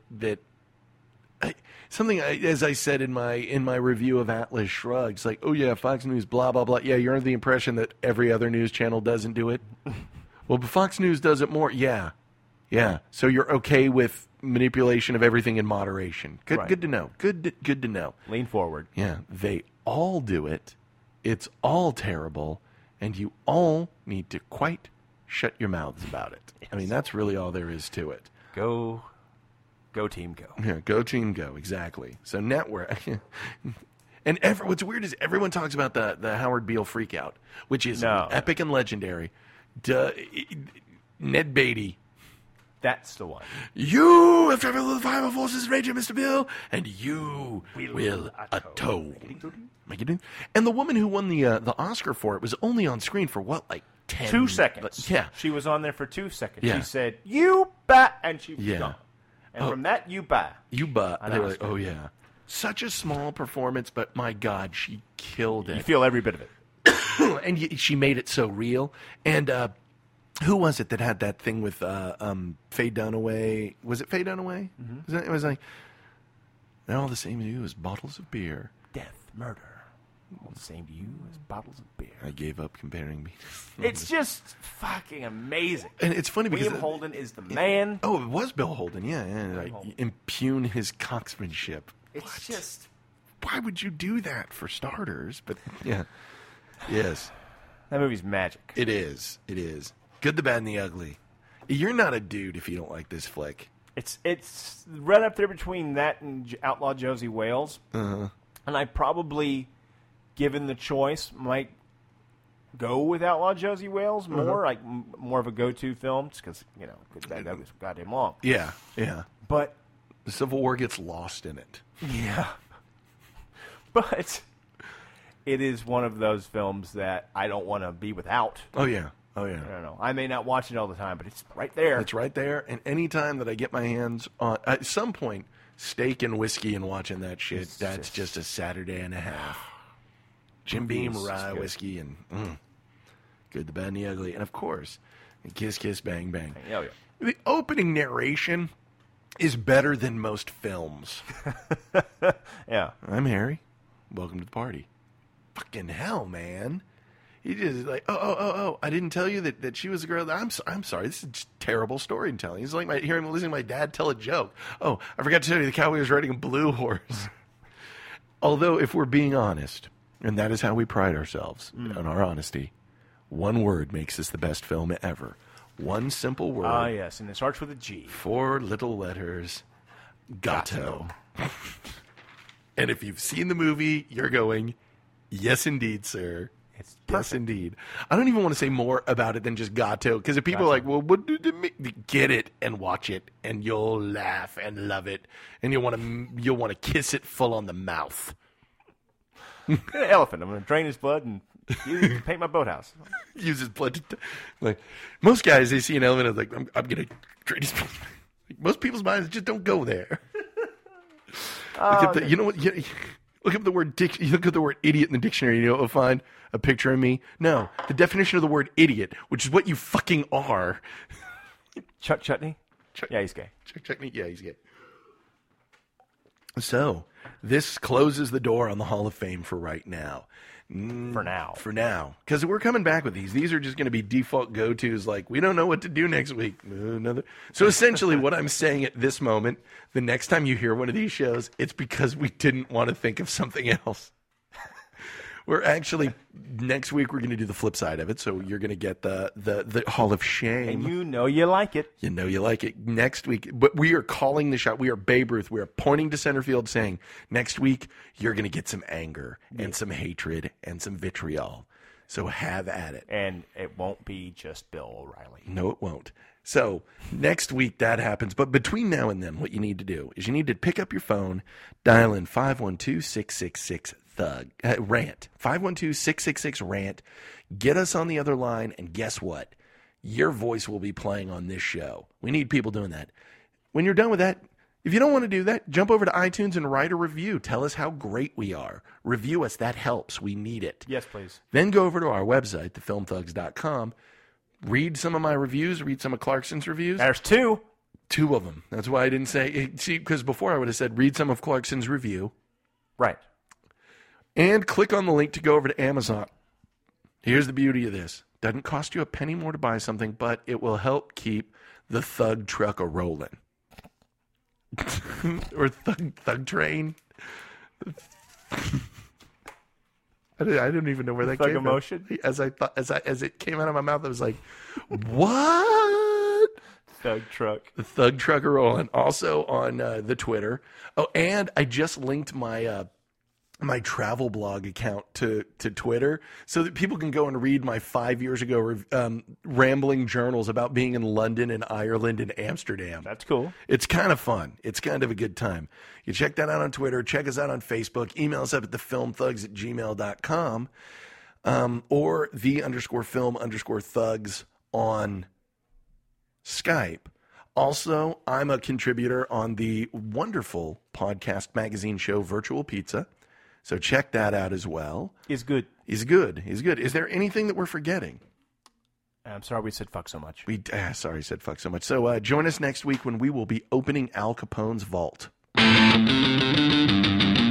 as I said in my review of Atlas Shrugged, like, oh yeah, Fox News, blah blah blah. Yeah, you're under the impression that every other news channel doesn't do it. Well, but Fox News does it more. Yeah. So you're okay with manipulation of everything in moderation. Good, Right. Good to know. Good to know. Lean forward. Yeah, they all do it. It's all terrible, and you all need to quite shut your mouths about it. Yes. I mean, that's really all there is to it. Go team, go. Yeah, go team, go. Exactly. So network. And what's weird is everyone talks about the Howard Beale freakout, which is epic and legendary. Ned Beatty. That's the one. You have traveled with the fire forces, Ranger, Mr. Bill, and you will atone. And the woman who won the Oscar for it was only on screen for what, like 10 2 seconds. Yeah. She was on there for 2 seconds. Yeah. She said, "You bet," and she was Yeah. gone. And from that, you bet. You bet. An They were Oscar. like, oh yeah, such a small performance, but my God, she killed it. You feel every bit of it. And she made it so real. And who was it that had that thing with Faye Dunaway? Was it Faye Dunaway? Mm-hmm. It was like, they're all the same to you as bottles of beer. Death, murder, all the same to you as bottles of beer. I gave up comparing me. It's just fucking amazing. And it's funny because William Holden is the man. Oh, it was Bill Holden, yeah. Like, impugn his cocksmanship. It's just, why would you do that for starters? But yeah, yes, that movie's magic. It is. Good, the bad, and the ugly. You're not a dude if you don't like this flick. It's right up there between that and Outlaw Josie Wales. Uh-huh. And I probably, given the choice, might go with Outlaw Josie Wales more, like more of a go-to film, just because, Good, Bad, Ugly is goddamn long. Yeah. But the Civil War gets lost in it. Yeah. But it is one of those films that I don't want to be without. Oh, yeah. I don't know. I may not watch it all the time, but it's right there. It's right there. And any time that I get my hands on, at some point, steak and whiskey and watching that shit, that's just a Saturday and a half. Jim Beam, rye, whiskey, and Good, the Bad, and the Ugly. And, of course, Kiss, Kiss, Bang, Bang. Oh, yeah. The opening narration is better than most films. Yeah. I'm Harry. Welcome to the party. Fucking hell, man. He just like, oh, I didn't tell you that she was a girl. I'm sorry. This is just terrible storytelling. It's like listening to my dad tell a joke. Oh, I forgot to tell you the cowboy was riding a blue horse. Although, if we're being honest, and that is how we pride ourselves on our honesty, one word makes this the best film ever. One simple word. Ah, yes, and it starts with a G. 4 little letters. Gatto. And if you've seen the movie, you're going, yes, indeed, sir. It's yes, indeed. I don't even want to say more about it than just Gatto, because if people are like, well, what did it mean? Get it and watch it, and you'll laugh and love it, and you'll want to kiss it full on the mouth. An elephant. I'm going to drain his blood and paint my boathouse. Use his blood to like most guys, they see an elephant and like, I'm going to drain his blood. Like, most people's minds just don't go there. You know what? Look up the word you look up the word idiot in the dictionary. You know what you'll find? A picture of me. No, the definition of the word idiot, which is what you fucking are. Chutney. Yeah, he's gay. Chuck Neese. Yeah, he's gay. So, this closes the door on the Hall of Fame for right now. For now. Because we're coming back with these. These are just going to be default go-tos like, we don't know what to do next week. So essentially what I'm saying at this moment, the next time you hear one of these shows, it's because we didn't want to think of something else. We're actually, next week we're going to do the flip side of it. So you're going to get the Hall of Shame. And you know you like it. You know you like it. Next week, but we are calling the shot. We are Babe Ruth. We are pointing to center field saying, next week you're going to get some anger and some hatred and some vitriol. So have at it. And it won't be just Bill O'Reilly. No, it won't. So next week that happens. But between now and then, what you need to do is you need to pick up your phone, dial in 512-666 rant 512-666-RANT. Get us on the other line, and guess what? Your voice will be playing on this show. We need people doing that. When you're done with that, if you don't want to do that, jump over to iTunes and write a review. Tell us how great we are. Review us. That helps. We need it. Yes, please. Then go over to our website, thefilmthugs.com. Read some of my reviews. Read some of Clarkson's reviews. There's two of them. That's why I didn't say. See, because before I would have said read some of Clarkson's review. Right. And click on the link to go over to Amazon. Here's the beauty of this. Doesn't cost you a penny more to buy something, but it will help keep the thug truck a-rolling. Or thug train. I didn't even know where that thug came emotion? from. As it came out of my mouth, I was like, what? Thug truck. The thug truck a-rolling. Also on the Twitter. Oh, and I just linked my my travel blog account to Twitter so that people can go and read my 5 years ago rambling journals about being in London and Ireland and Amsterdam. That's cool. It's kind of fun. It's kind of a good time. You check that out on Twitter. Check us out on Facebook. Email us up at thefilmthugs@gmail.com or the_film_thugs on Skype. Also, I'm a contributor on the wonderful podcast magazine show Virtual Pizza. So check that out as well. He's good. He's good. Is there anything that we're forgetting? I'm sorry we said fuck so much. Sorry, said fuck so much. So join us next week when we will be opening Al Capone's vault.